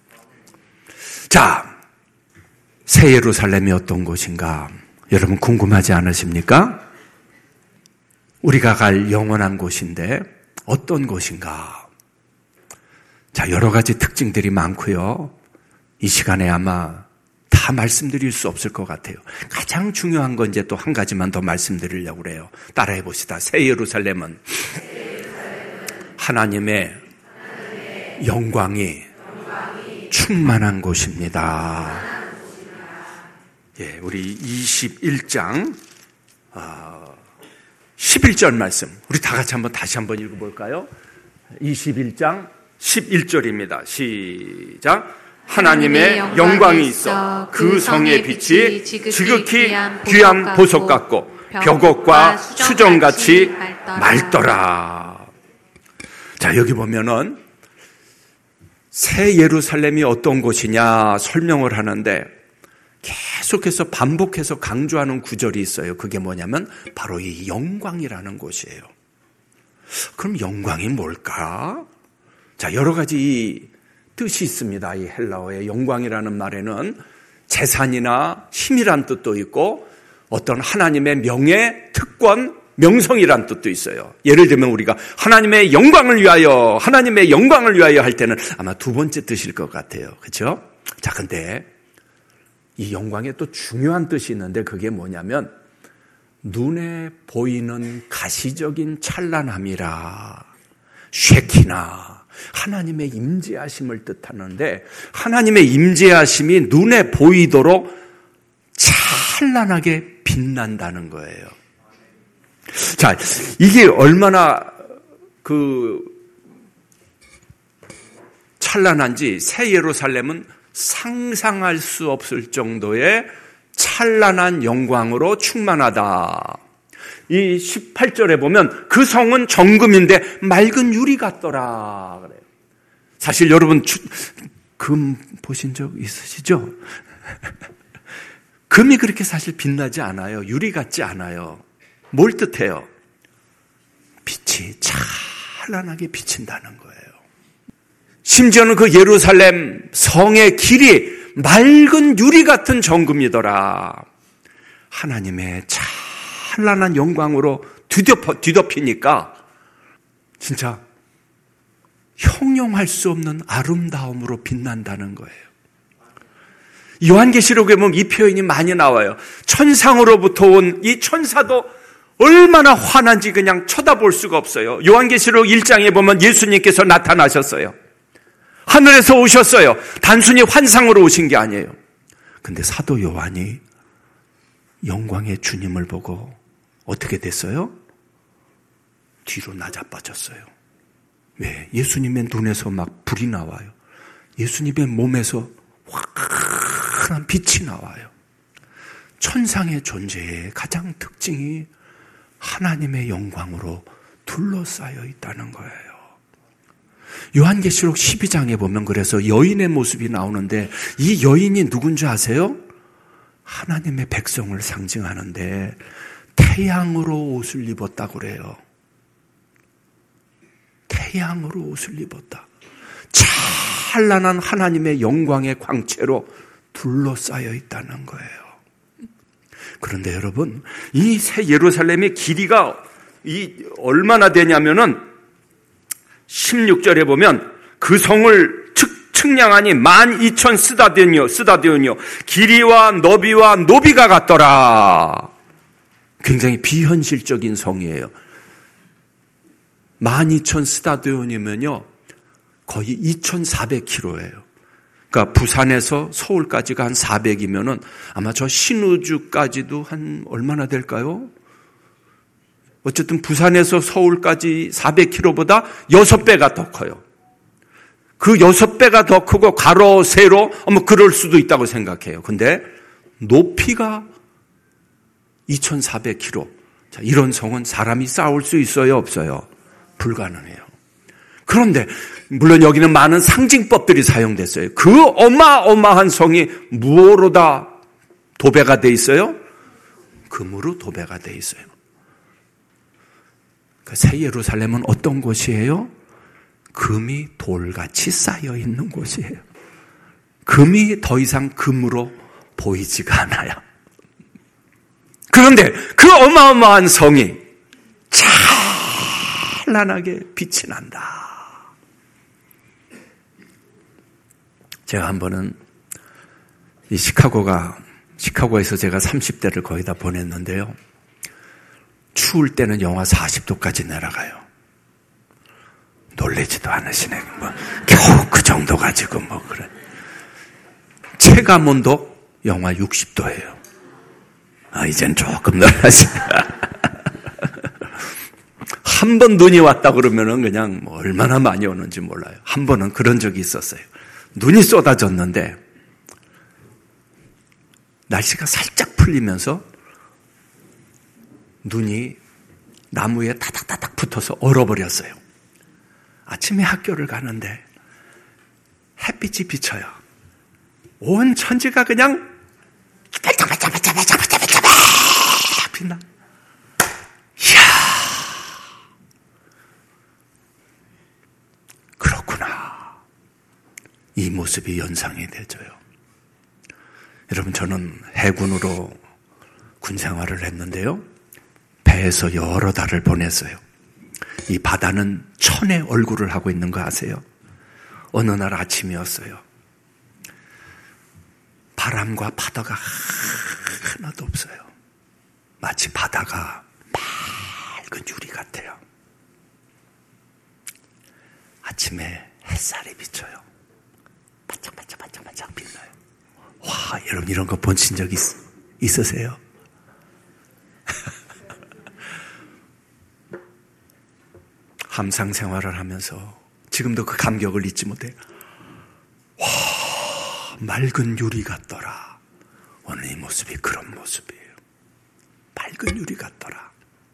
[SPEAKER 2] 자, 새 예루살렘이 어떤 곳인가? 여러분 궁금하지 않으십니까? 우리가 갈 영원한 곳인데 어떤 곳인가? 자, 여러 가지 특징들이 많고요. 이 시간에 아마 다 말씀드릴 수 없을 것 같아요. 가장 중요한 건 이제 또 한 가지만 더 말씀드리려고 그래요. 따라해 봅시다. 새 예루살렘은 하나님의 영광이 충만한 곳입니다. 예, 우리 이십일 장 십일 절 말씀 우리 다 같이 한번 다시 한번 읽어볼까요? 이십일 장 십일 절입니다. 시작. 하나님의 영광이 있어 그 성의 빛이 지극히 귀한 보석 같고 벽옥과 수정같이 맑더라. 자, 여기 보면은 새 예루살렘이 어떤 곳이냐 설명을 하는데 계속해서 반복해서 강조하는 구절이 있어요. 그게 뭐냐면 바로 이 영광이라는 곳이에요. 그럼 영광이 뭘까? 자, 여러 가지 뜻이 있습니다. 이 헬라어의 영광이라는 말에는 재산이나 힘이란 뜻도 있고 어떤 하나님의 명예, 특권, 명성이란 뜻도 있어요. 예를 들면 우리가 하나님의 영광을 위하여, 하나님의 영광을 위하여 할 때는 아마 두 번째 뜻일 것 같아요. 그렇죠? 자, 근데 이 영광에 또 중요한 뜻이 있는데 그게 뭐냐면 눈에 보이는 가시적인 찬란함이라 쉐키나 하나님의 임재하심을 뜻하는데 하나님의 임재하심이 눈에 보이도록 찬란하게 빛난다는 거예요. 자, 이게 얼마나 그 찬란한지 새 예루살렘은 상상할 수 없을 정도의 찬란한 영광으로 충만하다. 이 십팔 절에 보면 그 성은 정금인데 맑은 유리 같더라 그래요. 사실 여러분 금 보신 적 있으시죠? 금이 그렇게 사실 빛나지 않아요. 유리 같지 않아요. 뭘 뜻해요? 빛이 찬란하게 비친다는 거예요. 심지어는 그 예루살렘 성의 길이 맑은 유리 같은 정금이더라. 하나님의 찬란한 영광으로 뒤덮어, 뒤덮이니까 진짜 형용할 수 없는 아름다움으로 빛난다는 거예요. 요한계시록에 보면 이 표현이 많이 나와요. 천상으로부터 온 이 천사도 얼마나 환한지 그냥 쳐다볼 수가 없어요. 요한계시록 일 장에 보면 예수님께서 나타나셨어요. 하늘에서 오셨어요. 단순히 환상으로 오신 게 아니에요. 근데 사도 요한이 영광의 주님을 보고 어떻게 됐어요? 뒤로 낮아빠졌어요. 왜? 예수님의 눈에서 막 불이 나와요. 예수님의 몸에서 환한 빛이 나와요. 천상의 존재의 가장 특징이 하나님의 영광으로 둘러싸여 있다는 거예요. 요한계시록 십이 장에 보면 그래서 여인의 모습이 나오는데 이 여인이 누군지 아세요? 하나님의 백성을 상징하는데 태양으로 옷을 입었다고 그래요. 태양으로 옷을 입었다. 찬란한 하나님의 영광의 광채로 둘러싸여 있다는 거예요. 그런데 여러분, 이 새 예루살렘의 길이가 이 얼마나 되냐면은 십육 절에 보면 그 성을 측, 측량하니 만 이천 스다디온이요, 스다디온이요. 길이와 너비와 노비가 같더라. 굉장히 비현실적인 성이에요. 만 이천 스다디온이면요, 거의 이천사백 킬로미터예요. 그러니까 부산에서 서울까지가 한 사백이면은 아마 저 신우주까지도 한 얼마나 될까요? 어쨌든 부산에서 서울까지 사백 킬로미터보다 여섯 배가 더 커요. 그 여섯 배가 더 크고 가로 세로 뭐 그럴 수도 있다고 생각해요. 근데 높이가 이천사백 킬로미터. 자, 이런 성은 사람이 쌓을 수 있어요, 없어요? 불가능해요. 그런데 물론 여기는 많은 상징법들이 사용됐어요. 그 어마어마한 성이 무엇으로 다 도배가 돼 있어요? 금으로 도배가 돼 있어요. 새 예루살렘은 어떤 곳이에요? 금이 돌같이 쌓여 있는 곳이에요. 금이 더 이상 금으로 보이지가 않아요. 그런데 그 어마어마한 성이 찬란하게 빛이 난다. 제가 한 번은 이 시카고가, 시카고에서 제가 삼십 대를 거의 다 보냈는데요. 추울 때는 영하 사십 도까지 내려가요. 놀래지도 않으시네. 뭐, 겨우 그 정도 가지고 뭐, 그래. 체감온도 영하 육십 도예요. 아, 이젠 조금 놀라시네. 한 번 눈이 왔다 그러면은 그냥 뭐 얼마나 많이 오는지 몰라요. 한 번은 그런 적이 있었어요. 눈이 쏟아졌는데, 날씨가 살짝 풀리면서 눈이 나무에 타닥타닥 붙어서 얼어버렸어요. 아침에 학교를 가는데 햇빛이 비쳐요. 온 천지가 그냥 반짝반짝반짝반짝반짝반짝 빛나. 이야, 그렇구나. 이 모습이 연상이 되져요. 여러분, 저는 해군으로 군 생활을 했는데요. 배에서 여러 달을 보냈어요. 이 바다는 천의 얼굴을 하고 있는 거 아세요? 어느 날 아침이었어요. 바람과 파도가 하나도 없어요. 마치 바다가 맑은 유리 같아요. 아침에 햇살이 비쳐요. 반짝반짝반짝반짝 빛나요. 와, 여러분 이런 거 보신 적 있, 있으세요? 함상 생활을 하면서 지금도 그 감격을 잊지 못해. 와, 맑은 유리 같더라. 오늘 이 모습이 그런 모습이에요. 맑은 유리 같더라.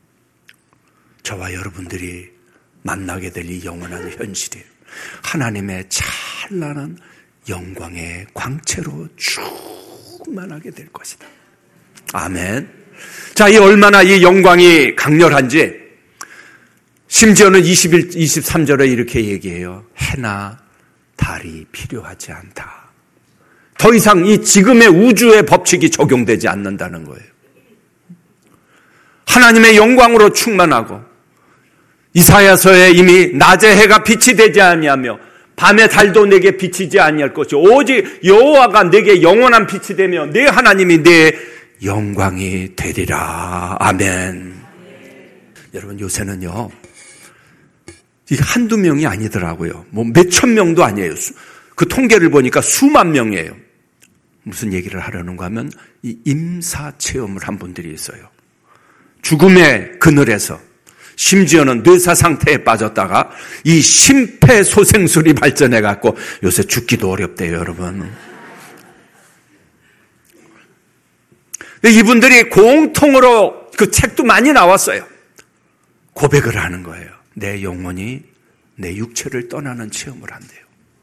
[SPEAKER 2] 저와 여러분들이 만나게 될 이 영원한 현실이에요. 하나님의 찬란한 영광의 광채로 충만하게 될 것이다. 아멘. 자, 이 얼마나 이 영광이 강렬한지 심지어는 이십일, 이십삼 절에 이렇게 얘기해요. 해나 달이 필요하지 않다. 더 이상 이 지금의 우주의 법칙이 적용되지 않는다는 거예요. 하나님의 영광으로 충만하고, 이사야서에 이미 낮에 해가 빛이 되지 아니하며 밤에 달도 내게 비치지 아니할 것이 오직 여호와가 내게 영원한 빛이 되며 내 하나님이 내 영광이 되리라. 아멘. 여러분, 요새는요, 이게 한두 명이 아니더라고요. 뭐 몇천 명도 아니에요. 그 통계를 보니까 수만 명이에요. 무슨 얘기를 하려는가 하면 이 임사 체험을 한 분들이 있어요. 죽음의 그늘에서 심지어는 뇌사 상태에 빠졌다가 이 심폐소생술이 발전해 갖고 요새 죽기도 어렵대요, 여러분. 근데 이분들이 공통으로 그 책도 많이 나왔어요. 고백을 하는 거예요. 내 영혼이 내 육체를 떠나는 체험을 한대요.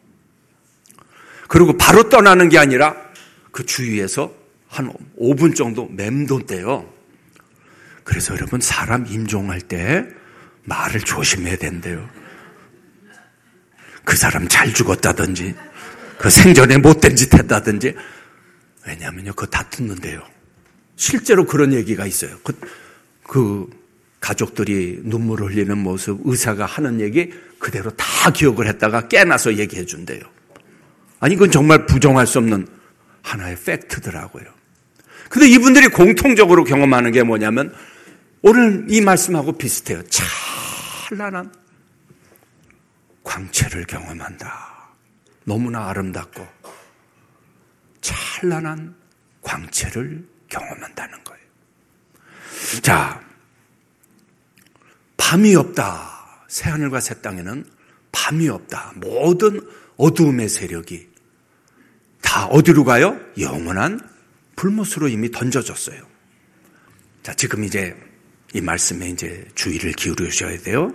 [SPEAKER 2] 그리고 바로 떠나는 게 아니라 그 주위에서 한 오 분 정도 맴돈대요. 그래서 여러분, 사람 임종할 때 말을 조심해야 된대요. 그 사람 잘 죽었다든지, 그 생전에 못된 짓 했다든지. 왜냐하면요, 그거 다 듣는데요. 실제로 그런 얘기가 있어요. 그, 그 가족들이 눈물 흘리는 모습, 의사가 하는 얘기 그대로 다 기억을 했다가 깨나서 얘기해 준대요. 아니, 그건 정말 부정할 수 없는 하나의 팩트더라고요. 근데 이분들이 공통적으로 경험하는 게 뭐냐면 오늘 이 말씀하고 비슷해요. 찬란한 광채를 경험한다. 너무나 아름답고 찬란한 광채를 경험한다는 거예요. 자, 밤이 없다. 새하늘과 새 땅에는 밤이 없다. 모든 어두움의 세력이 다 어디로 가요? 영원한 불못으로 이미 던져졌어요. 자, 지금 이제 이 말씀에 이제 주의를 기울이셔야 돼요.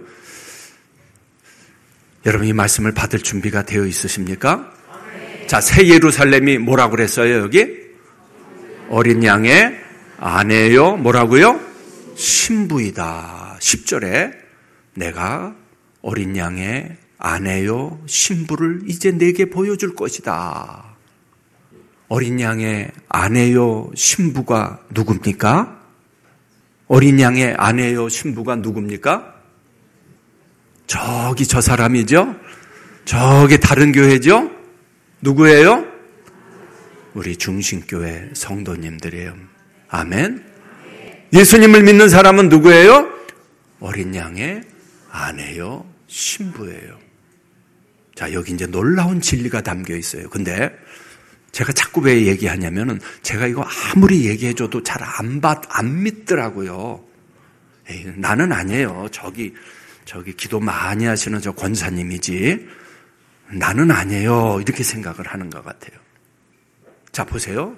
[SPEAKER 2] 여러분, 이 말씀을 받을 준비가 되어 있으십니까? 네. 자, 새 예루살렘이 뭐라고 그랬어요, 여기? 어린 양의 아내요, 뭐라고요? 신부이다. 십 절에 내가 어린 양의 아내요, 신부를 이제 내게 보여줄 것이다. 어린 양의 아내요, 신부가 누굽니까? 어린 양의 아내요, 신부가 누굽니까? 저기 저 사람이죠? 저기 다른 교회죠? 누구예요? 우리 중심교회 성도님들이에요. 아멘. 예수님을 믿는 사람은 누구예요? 어린 양의 아내요, 신부예요. 자, 여기 이제 놀라운 진리가 담겨 있어요. 근데 제가 자꾸 왜 얘기하냐면은 제가 이거 아무리 얘기해줘도 잘 안 받, 안 믿더라고요. 에이, 나는 아니에요. 저기, 저기 기도 많이 하시는 저 권사님이지. 나는 아니에요. 이렇게 생각을 하는 것 같아요. 자, 보세요.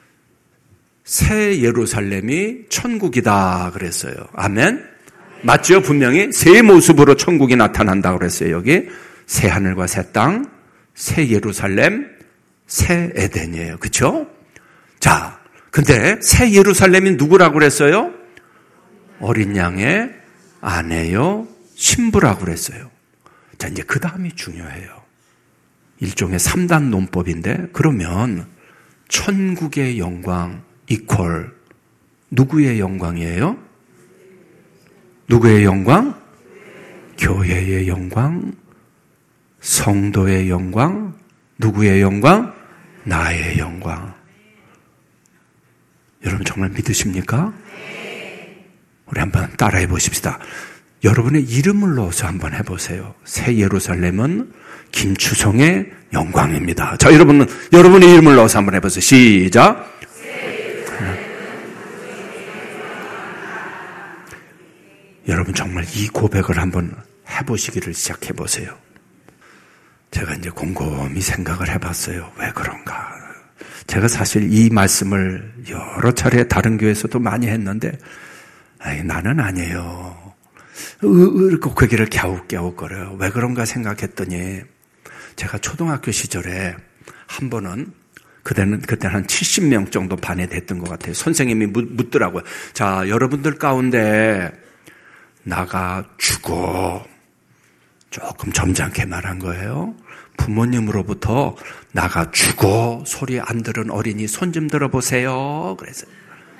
[SPEAKER 2] 새 예루살렘이 천국이다 그랬어요. 아멘? 맞죠? 분명히 새 모습으로 천국이 나타난다 그랬어요. 여기 새 하늘과 새 땅, 새 예루살렘, 새 에덴이에요. 그렇죠? 자, 근데 새 예루살렘이 누구라고 그랬어요? 어린 양의 아내요, 신부라고 그랬어요. 자, 이제 그 다음이 중요해요. 일종의 삼 단 논법인데, 그러면 천국의 영광 이퀄 누구의 영광이에요? 누구의 영광? 교회의 영광, 성도의 영광, 누구의 영광? 나의 영광. 여러분 정말 믿으십니까? 우리 한번 따라해 보십시다. 여러분의 이름을 넣어서 한번 해보세요. 새 예루살렘은 김추성의 영광입니다. 자, 여러분은 여러분의 이름을 넣어서 한번 해보세요. 시작. 여러분 정말 이 고백을 한번 해보시기를 시작해보세요. 제가 이제 곰곰이 생각을 해봤어요. 왜 그런가. 제가 사실 이 말씀을 여러 차례 다른 교회에서도 많이 했는데, 아이, 나는 아니에요. 이렇게 고개를 갸웃갸웃거려요. 왜 그런가 생각했더니, 제가 초등학교 시절에 한 번은, 그때는, 그때는 한 칠십 명 정도 반에 됐던 것 같아요. 선생님이 묻, 묻더라고요. 자, 여러분들 가운데 나가 죽어. 조금 점잖게 말한 거예요. 부모님으로부터 나가 죽어 소리 안 들은 어린이 손 좀 들어보세요. 그래서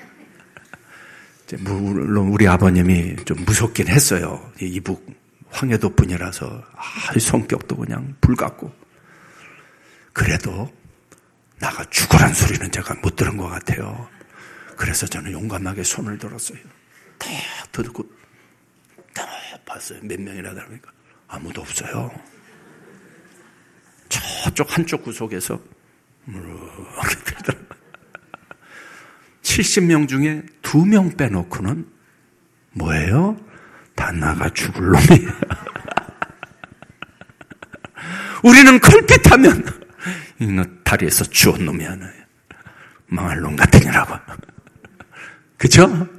[SPEAKER 2] 물론 우리 아버님이 좀 무섭긴 했어요. 이북 황해도 분이라서 아, 성격도 그냥 불같고. 그래도 나가 죽어란 소리는 제가 못 들은 것 같아요. 그래서 저는 용감하게 손을 들었어요. 딱 듣고 딱 봤어요. 몇 명이나 다릅니까? 아무도 없어요. 저쪽 한쪽 구석에서 이렇게 들더라고요. 칠십 명 중에 두 명 빼놓고는 뭐예요? 다 나가 죽을 놈이에요. 우리는 걸핏하면 이놈 다리에서 주운 놈이 하나예요. 망할 놈 같으니라고. 그쵸?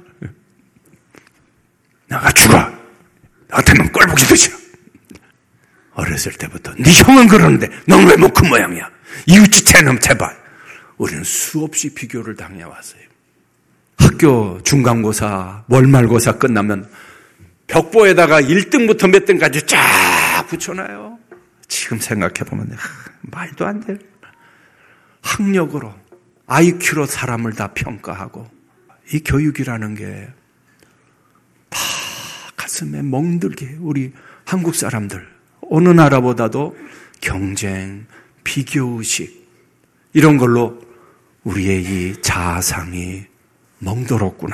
[SPEAKER 2] 나가 죽어. 나 같으면 꼴보기도 싫어. 어렸을 때부터 네 형은 그러는데 넌 왜 못 그 모양이야. 이웃지체는 제발. 우리는 수없이 비교를 당해왔어요. 학교 중간고사, 월말고사 끝나면 벽보에다가 일 등부터 몇 등까지 쫙 붙여놔요. 지금 생각해보면 말도 안 돼요. 학력으로, 아이큐로 사람을 다 평가하고, 이 교육이라는 게 다 가슴에 멍들게 우리 한국 사람들 어느 나라보다도 경쟁, 비교의식 이런 걸로 우리의 이 자아상이 멍들었구나.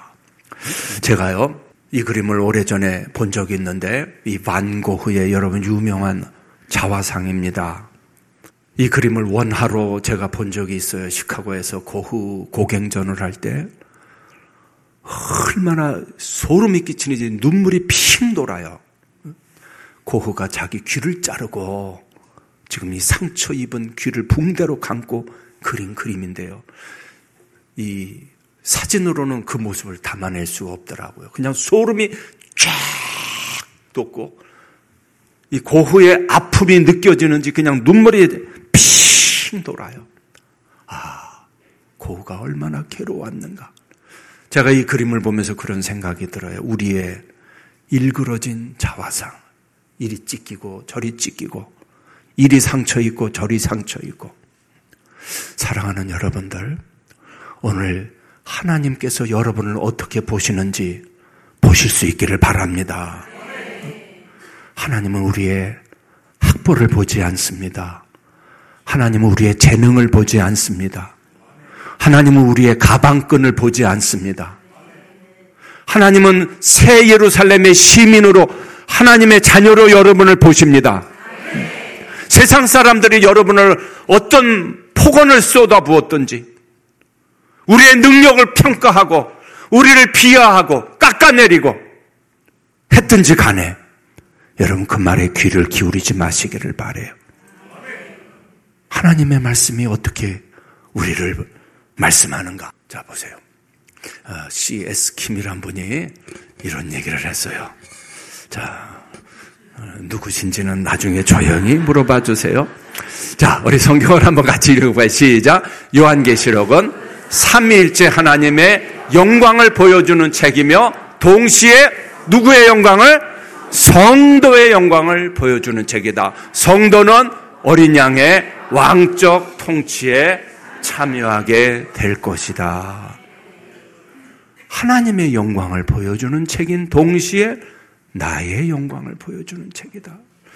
[SPEAKER 2] 제가요 이 그림을 오래전에 본 적이 있는데 이 반 고흐의 여러분 유명한 자화상입니다. 이 그림을 원화로 제가 본 적이 있어요. 시카고에서 고흐 고갱전을 할 때 얼마나 소름이 끼치는지 눈물이 핑 돌아요. 고흐가 자기 귀를 자르고 지금 이 상처 입은 귀를 붕대로 감고 그린 그림인데요. 이 사진으로는 그 모습을 담아낼 수가 없더라고요. 그냥 소름이 쫙 돋고 이 고흐의 아픔이 느껴지는지 그냥 눈물이 핑 돌아요. 아, 고흐가 얼마나 괴로웠는가. 제가 이 그림을 보면서 그런 생각이 들어요. 우리의 일그러진 자화상. 이리 찢기고 저리 찢기고 이리 상처 있고 저리 상처 있고. 사랑하는 여러분들, 오늘 하나님께서 여러분을 어떻게 보시는지 보실 수 있기를 바랍니다. 하나님은 우리의 학벌을 보지 않습니다. 하나님은 우리의 재능을 보지 않습니다. 하나님은 우리의 가방끈을 보지 않습니다. 하나님은 새 예루살렘의 시민으로 하나님의 자녀로 여러분을 보십니다. 세상 사람들이 여러분을 어떤 폭언을 쏟아부었든지 우리의 능력을 평가하고 우리를 비하하고 깎아내리고 했든지 간에 여러분 그 말에 귀를 기울이지 마시기를 바라요. 하나님의 말씀이 어떻게 우리를 말씀하는가? 자, 보세요. 씨 에스 킴이란 분이 이런 얘기를 했어요. 자, 누구신지는 나중에 조용히 물어봐 주세요. 자, 우리 성경을 한번 같이 읽어봐요. 시작. 요한계시록은 삼위일체 하나님의 영광을 보여주는 책이며 동시에 누구의 영광을? 성도의 영광을 보여주는 책이다. 성도는 어린 양의 왕적 통치에 참여하게 될 것이다. 하나님의 영광을 보여주는 책인 동시에 나의 영광을 보여주는 책이다.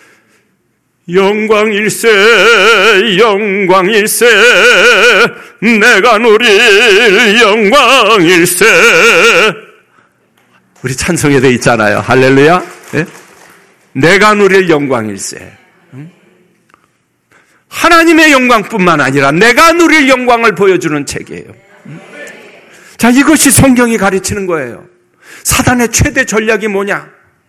[SPEAKER 2] 영광일세 영광일세 내가 누릴 영광일세. 우리 찬송에도 있잖아요. 할렐루야. 네? 내가 누릴 영광일세. 응? 하나님의 영광뿐만 아니라 내가 누릴 영광을 보여주는 책이에요. 응? 자, 이것이 성경이 가르치는 거예요. 사단의 최대 전략이 뭐냐?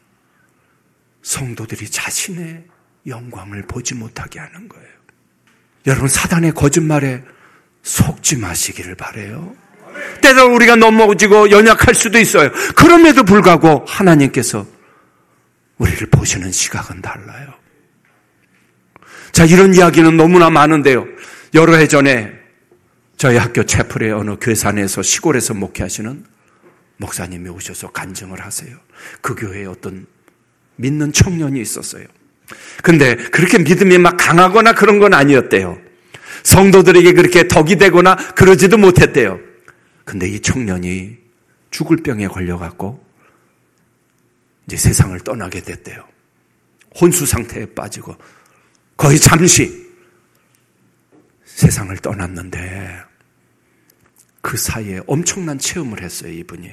[SPEAKER 2] 성도들이 자신의 영광을 보지 못하게 하는 거예요. 여러분, 사단의 거짓말에 속지 마시기를 바라요. 때로 우리가 넘어지고 연약할 수도 있어요. 그럼에도 불구하고 하나님께서 우리를 보시는 시각은 달라요. 자, 이런 이야기는 너무나 많은데요. 여러 해 전에 저희 학교 채플의 어느 괴산에서 시골에서 목회하시는 목사님이 오셔서 간증을 하세요. 그 교회에 어떤 믿는 청년이 있었어요. 근데 그렇게 믿음이 막 강하거나 그런 건 아니었대요. 성도들에게 그렇게 덕이 되거나 그러지도 못했대요. 근데 이 청년이 죽을 병에 걸려갖고 이제 세상을 떠나게 됐대요. 혼수 상태에 빠지고 거의 잠시 세상을 떠났는데 그 사이에 엄청난 체험을 했어요, 이분이.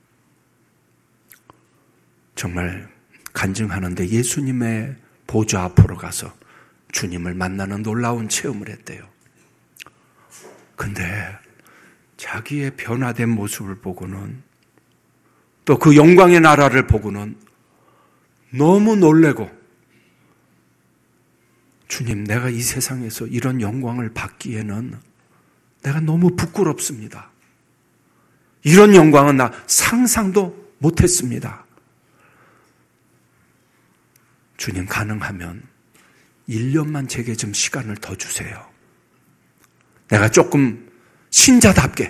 [SPEAKER 2] 정말 간증하는데 예수님의 보좌 앞으로 가서 주님을 만나는 놀라운 체험을 했대요. 근데 자기의 변화된 모습을 보고는 또 그 영광의 나라를 보고는 너무 놀래고, 주님, 내가 이 세상에서 이런 영광을 받기에는 내가 너무 부끄럽습니다. 이런 영광은 나 상상도 못했습니다. 주님, 가능하면 일 년만 제게 좀 시간을 더 주세요. 내가 조금 신자답게,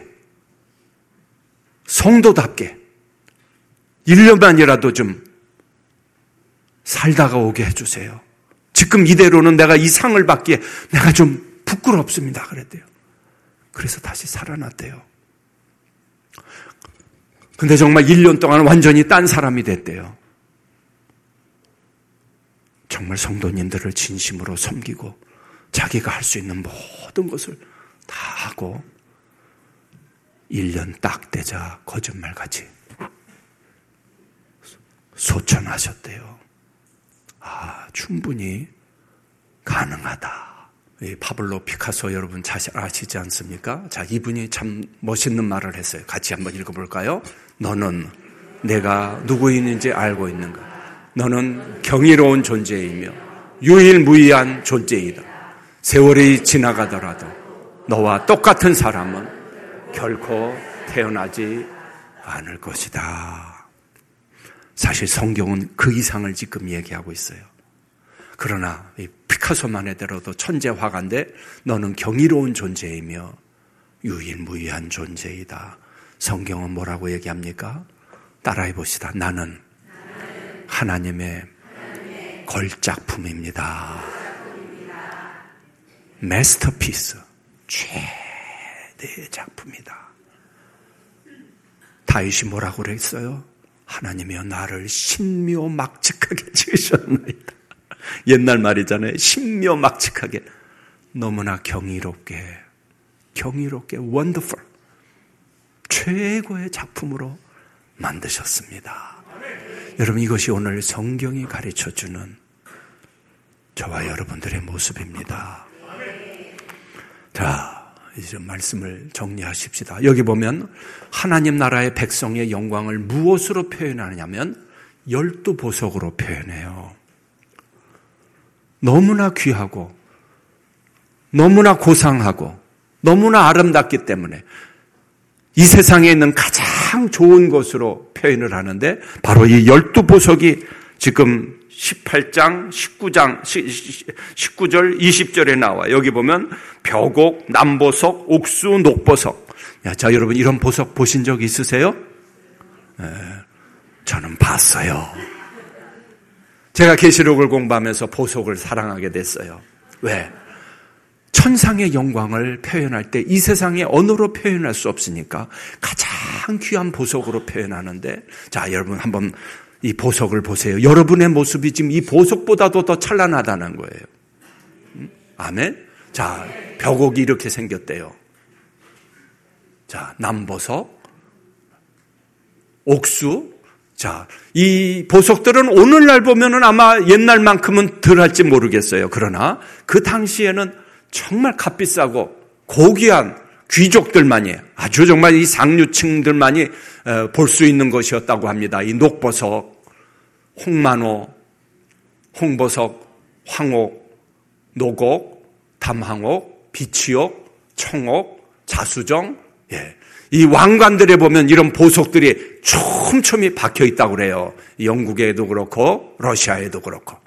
[SPEAKER 2] 성도답게 일 년만이라도 좀 살다가 오게 해주세요. 지금 이대로는 내가 이 상을 받기에 내가 좀 부끄럽습니다. 그랬대요. 그래서 다시 살아났대요. 근데 정말 일 년 동안 완전히 딴 사람이 됐대요. 정말 성도님들을 진심으로 섬기고 자기가 할 수 있는 모든 것을 다 하고 일 년 딱 되자 거짓말같이 소천하셨대요. 아, 충분히 가능하다. 이 파블로 피카소 여러분 잘 아시지 않습니까? 자, 이분이 참 멋있는 말을 했어요. 같이 한번 읽어볼까요? 너는 내가 누구인지 알고 있는가? 너는 경이로운 존재이며 유일무이한 존재이다. 세월이 지나가더라도 너와 똑같은 사람은 결코 태어나지 않을 것이다. 사실 성경은 그 이상을 지금 얘기하고 있어요. 그러나 이 피카소만 해더라도 천재 화가인데 너는 경이로운 존재이며 유일무이한 존재이다. 성경은 뭐라고 얘기합니까? 따라해 봅시다. 나는 하나님의 걸작품입니다. 마스터피스, 최대의 작품이다. 다윗이 뭐라고 그랬어요? 하나님이여 나를 신묘막측하게 지으셨나이다. 옛날 말이잖아요. 신묘막측하게. 너무나 경이롭게, 경이롭게, wonderful, 최고의 작품으로 만드셨습니다. 여러분, 이것이 오늘 성경이 가르쳐주는 저와 여러분들의 모습입니다. 자, 이제 말씀을 정리하십시다. 여기 보면 하나님 나라의 백성의 영광을 무엇으로 표현하냐면 열두 보석으로 표현해요. 너무나 귀하고 너무나 고상하고 너무나 아름답기 때문에 이 세상에 있는 가장 좋은 것으로 표현을 하는데 바로 이 열두 보석이 지금 십팔 장, 십구 장, 십구 절, 이십 절에 나와. 여기 보면 벽옥, 남보석, 옥수, 녹보석. 야, 자, 여러분 이런 보석 보신 적 있으세요? 네, 저는 봤어요. 제가 계시록을 공부하면서 보석을 사랑하게 됐어요. 왜? 천상의 영광을 표현할 때 이 세상의 언어로 표현할 수 없으니까 가장 귀한 보석으로 표현하는데, 자, 여러분 한번 이 보석을 보세요. 여러분의 모습이 지금 이 보석보다도 더 찬란하다는 거예요. 음? 아멘? 자, 벽옥이 이렇게 생겼대요. 자, 남보석, 옥수. 자, 이 보석들은 오늘날 보면은 아마 옛날만큼은 덜 할지 모르겠어요. 그러나 그 당시에는 정말 값비싸고 고귀한 귀족들만이, 아주 정말 이 상류층들만이 볼 수 있는 것이었다고 합니다. 이 녹보석, 홍만호, 홍보석, 황옥, 노곡, 담황옥, 비치옥, 청옥, 자수정. 예. 이 왕관들에 보면 이런 보석들이 촘촘히 박혀 있다고 그래요. 영국에도 그렇고 러시아에도 그렇고.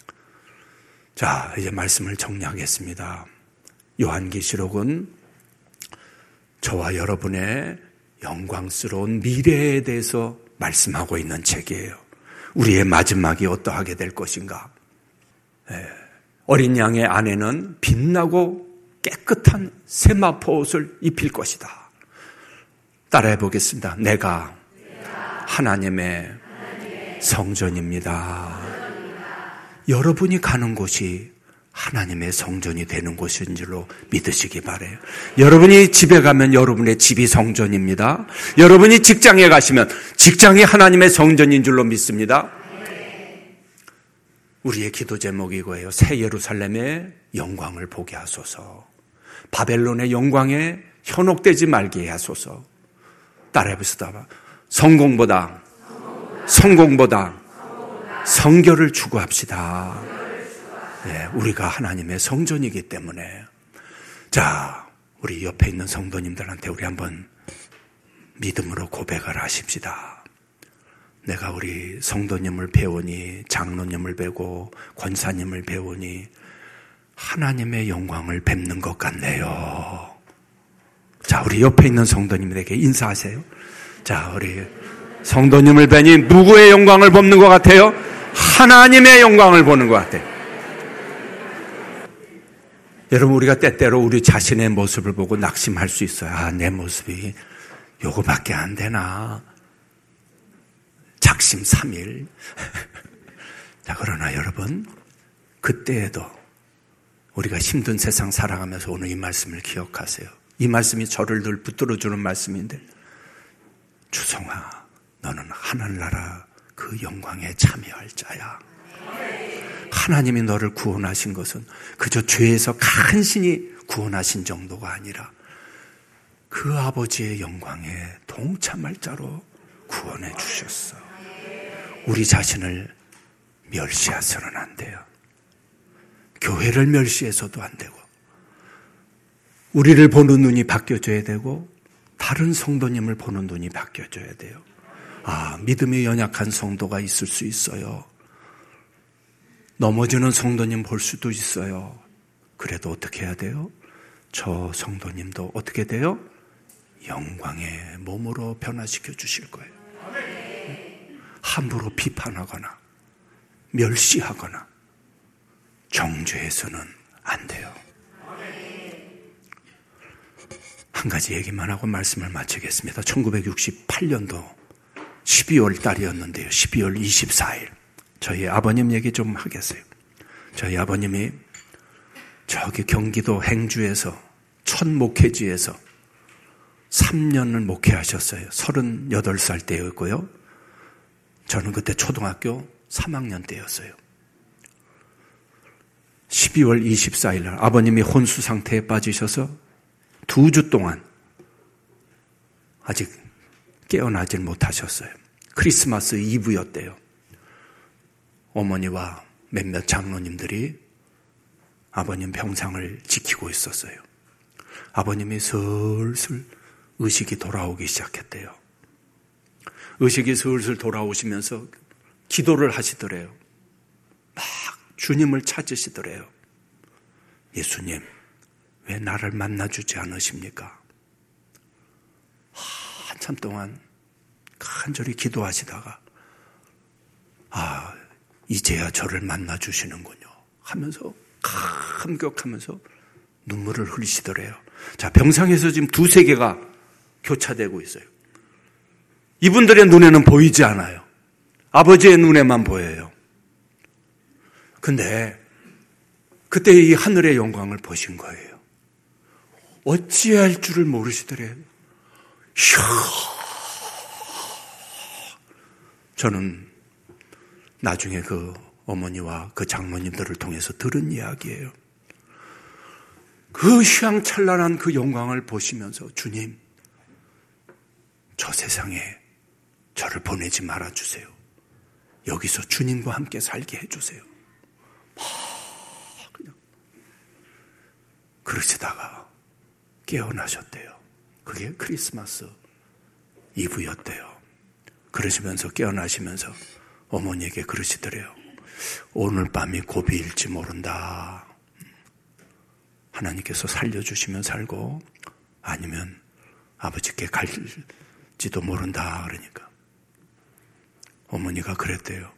[SPEAKER 2] 자, 이제 말씀을 정리하겠습니다. 요한계시록은 저와 여러분의 영광스러운 미래에 대해서 말씀하고 있는 책이에요. 우리의 마지막이 어떠하게 될 것인가. 예. 어린 양의 아내는 빛나고 깨끗한 세마포 옷을 입힐 것이다. 따라해 보겠습니다. 내가 하나님의 성전입니다. 여러분이 가는 곳이 하나님의 성전이 되는 곳인 줄로 믿으시기 바라요. 여러분이 집에 가면 여러분의 집이 성전입니다. 여러분이 직장에 가시면 직장이 하나님의 성전인 줄로 믿습니다. 우리의 기도 제목이 이거예요. 새 예루살렘의 영광을 보게 하소서. 바벨론의 영광에 현혹되지 말게 하소서. 따라해보시다. 성공보다 성공보다 성결을 추구합시다. 네, 우리가 하나님의 성전이기 때문에. 자, 우리 옆에 있는 성도님들한테 우리 한번 믿음으로 고백을 하십시다. 내가 우리 성도님을 배우니, 장로님을 배우고 권사님을 배우니 하나님의 영광을 뵙는 것 같네요. 자, 우리 옆에 있는 성도님들에게 인사하세요. 자, 우리 성도님을 뵈니 누구의 영광을 보는 것 같아요? 하나님의 영광을 보는 것 같아요. 여러분, 우리가 때때로 우리 자신의 모습을 보고 낙심할 수 있어요. 아, 내 모습이 요거밖에 안 되나. 작심삼일. 자, 그러나 여러분, 그때에도 우리가 힘든 세상 살아가면서 오늘 이 말씀을 기억하세요. 이 말씀이 저를 늘 붙들어주는 말씀인데, 주성아, 너는 하늘나라 그 영광에 참여할 자야. 하나님이 너를 구원하신 것은 그저 죄에서 간신히 구원하신 정도가 아니라 그 아버지의 영광에 동참할 자로 구원해 주셨어. 우리 자신을 멸시해서는 안 돼요. 교회를 멸시해서도 안 되고, 우리를 보는 눈이 바뀌어져야 되고 다른 성도님을 보는 눈이 바뀌어져야 돼요. 아, 믿음이 연약한 성도가 있을 수 있어요. 넘어지는 성도님 볼 수도 있어요. 그래도 어떻게 해야 돼요? 저 성도님도 어떻게 돼요? 영광의 몸으로 변화시켜 주실 거예요. 함부로 비판하거나 멸시하거나 정죄해서는 안 돼요. 한 가지 얘기만 하고 말씀을 마치겠습니다. 천구백육십팔 년도 십이월 달이었는데요. 십이월 이십사일. 저희 아버님 얘기 좀 하겠어요. 저희 아버님이 저기 경기도 행주에서 첫 목회지에서 삼 년을 목회하셨어요. 서른여덟 살 때였고요. 저는 그때 초등학교 삼 학년 때였어요. 십이월 이십사일 날 아버님이 혼수 상태에 빠지셔서 두 주 동안 아직 깨어나질 못하셨어요. 크리스마스 이브였대요. 어머니와 몇몇 장로님들이 아버님 병상을 지키고 있었어요. 아버님이 슬슬 의식이 돌아오기 시작했대요. 의식이 슬슬 돌아오시면서 기도를 하시더래요. 막 주님을 찾으시더래요. 예수님, 왜 나를 만나주지 않으십니까? 한참 동안 간절히 기도하시다가 아, 이제야 저를 만나주시는군요 하면서 감격하면서 눈물을 흘리시더래요. 자, 병상에서 지금 두세 개가 교차되고 있어요. 이분들의 눈에는 보이지 않아요. 아버지의 눈에만 보여요. 근데 그때 이 하늘의 영광을 보신 거예요. 어찌할 줄을 모르시더래요. 휴. 저는 나중에 그 어머니와 그 장모님들을 통해서 들은 이야기예요. 그 휘황찬란한 그 영광을 보시면서 주님, 저 세상에 저를 보내지 말아주세요. 여기서 주님과 함께 살게 해주세요. 그냥 그러시다가 깨어나셨대요. 그게 크리스마스 이브였대요. 그러시면서 깨어나시면서 어머니에게 그러시더래요. 오늘 밤이 고비일지 모른다. 하나님께서 살려주시면 살고 아니면 아버지께 갈지도 모른다. 그러니까 어머니가 그랬대요.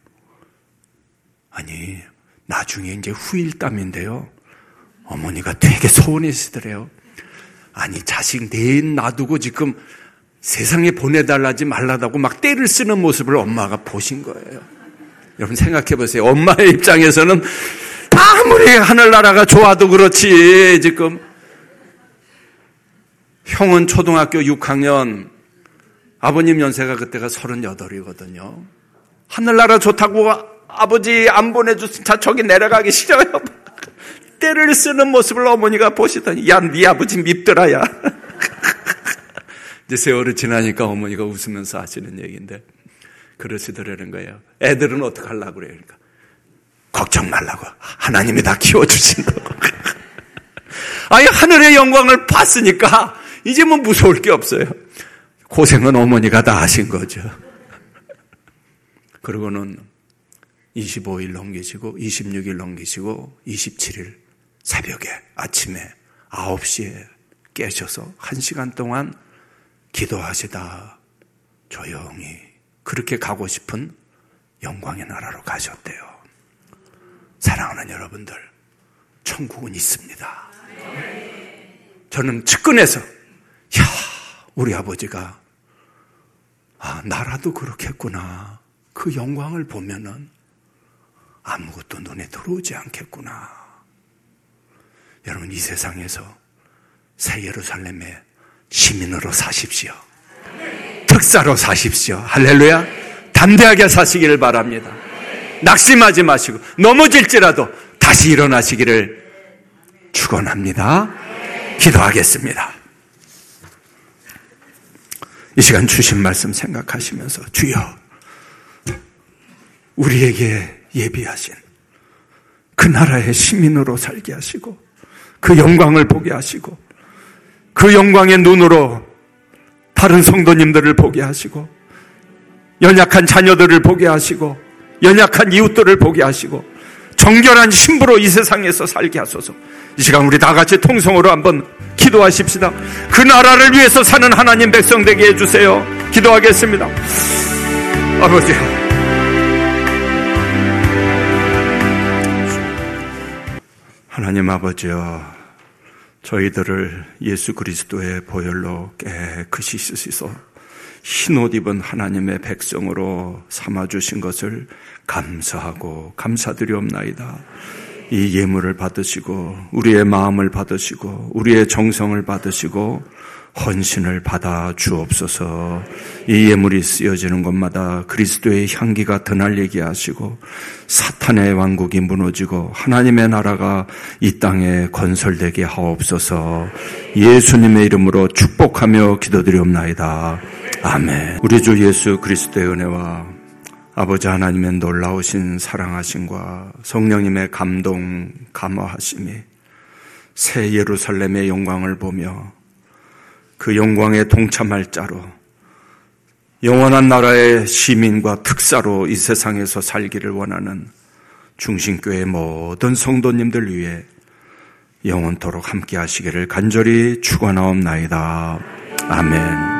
[SPEAKER 2] 아니 나중에 이제 후일담인데요. 어머니가 되게 소원이시더래요. 아니 자식 넷 놔두고 지금 세상에 보내달라지 말라다고 막 떼를 쓰는 모습을 엄마가 보신 거예요. 여러분 생각해 보세요. 엄마의 입장에서는 아무리 하늘나라가 좋아도 그렇지 지금 형은 초등학교 육 학년, 아버님 연세가 그때가 서른여덟이거든요. 하늘나라 좋다고 아버지 안 보내줬으면 자 저기 내려가기 싫어요. 떼를 쓰는 모습을 어머니가 보시더니 야, 네 아버지 밉더라 야. 이제 세월이 지나니까 어머니가 웃으면서 하시는 얘기인데 그러시더라는 거예요. 애들은 어떻게 하려고 그래요? 그러니까 걱정 말라고. 하나님이 다 키워주신다고. 아니 하늘의 영광을 봤으니까 이제 뭐 무서울 게 없어요. 고생은 어머니가 다 하신 거죠. 그러고는 이십오 일 넘기시고 이십육 일 넘기시고 이십칠 일 새벽에 아침에 아홉 시에 깨셔서 한 시간 동안 기도하시다 조용히 그렇게 가고 싶은 영광의 나라로 가셨대요. 사랑하는 여러분들, 천국은 있습니다. 저는 측근에서 야, 우리 아버지가 아, 나라도 그렇겠구나. 그 영광을 보면은 아무것도 눈에 들어오지 않겠구나. 여러분 이 세상에서 새 예루살렘의 시민으로 사십시오. 특사로 사십시오. 할렐루야. 담대하게 사시기를 바랍니다. 낙심하지 마시고 넘어질지라도 다시 일어나시기를 축원합니다. 기도하겠습니다. 이 시간 주신 말씀 생각하시면서 주여 우리에게 예비하신 그 나라의 시민으로 살게 하시고 그 영광을 보게 하시고 그 영광의 눈으로 다른 성도님들을 보게 하시고 연약한 자녀들을 보게 하시고 연약한 이웃들을 보게 하시고 정결한 신부로 이 세상에서 살게 하소서. 이 시간 우리 다 같이 통성으로 한번 기도하십시다. 그 나라를 위해서 사는 하나님 백성 되게 해주세요. 기도하겠습니다. 아버지, 하나님 아버지여, 저희들을 예수 그리스도의 보혈로 깨끗이 씻으소 흰옷 입은 하나님의 백성으로 삼아주신 것을 감사하고 감사드리옵나이다. 이 예물을 받으시고 우리의 마음을 받으시고 우리의 정성을 받으시고 헌신을 받아 주옵소서. 이 예물이 쓰여지는 곳마다 그리스도의 향기가 드날리게 하시고 사탄의 왕국이 무너지고 하나님의 나라가 이 땅에 건설되게 하옵소서. 예수님의 이름으로 축복하며 기도드리옵나이다. 아멘. 우리 주 예수 그리스도의 은혜와 아버지 하나님의 놀라우신 사랑하심과 성령님의 감동 감화하심이 새 예루살렘의 영광을 보며 그 영광에 동참할 자로 영원한 나라의 시민과 특사로 이 세상에서 살기를 원하는 중심교회 모든 성도님들 위해 영원토록 함께 하시기를 간절히 축원하옵나이다. 아멘.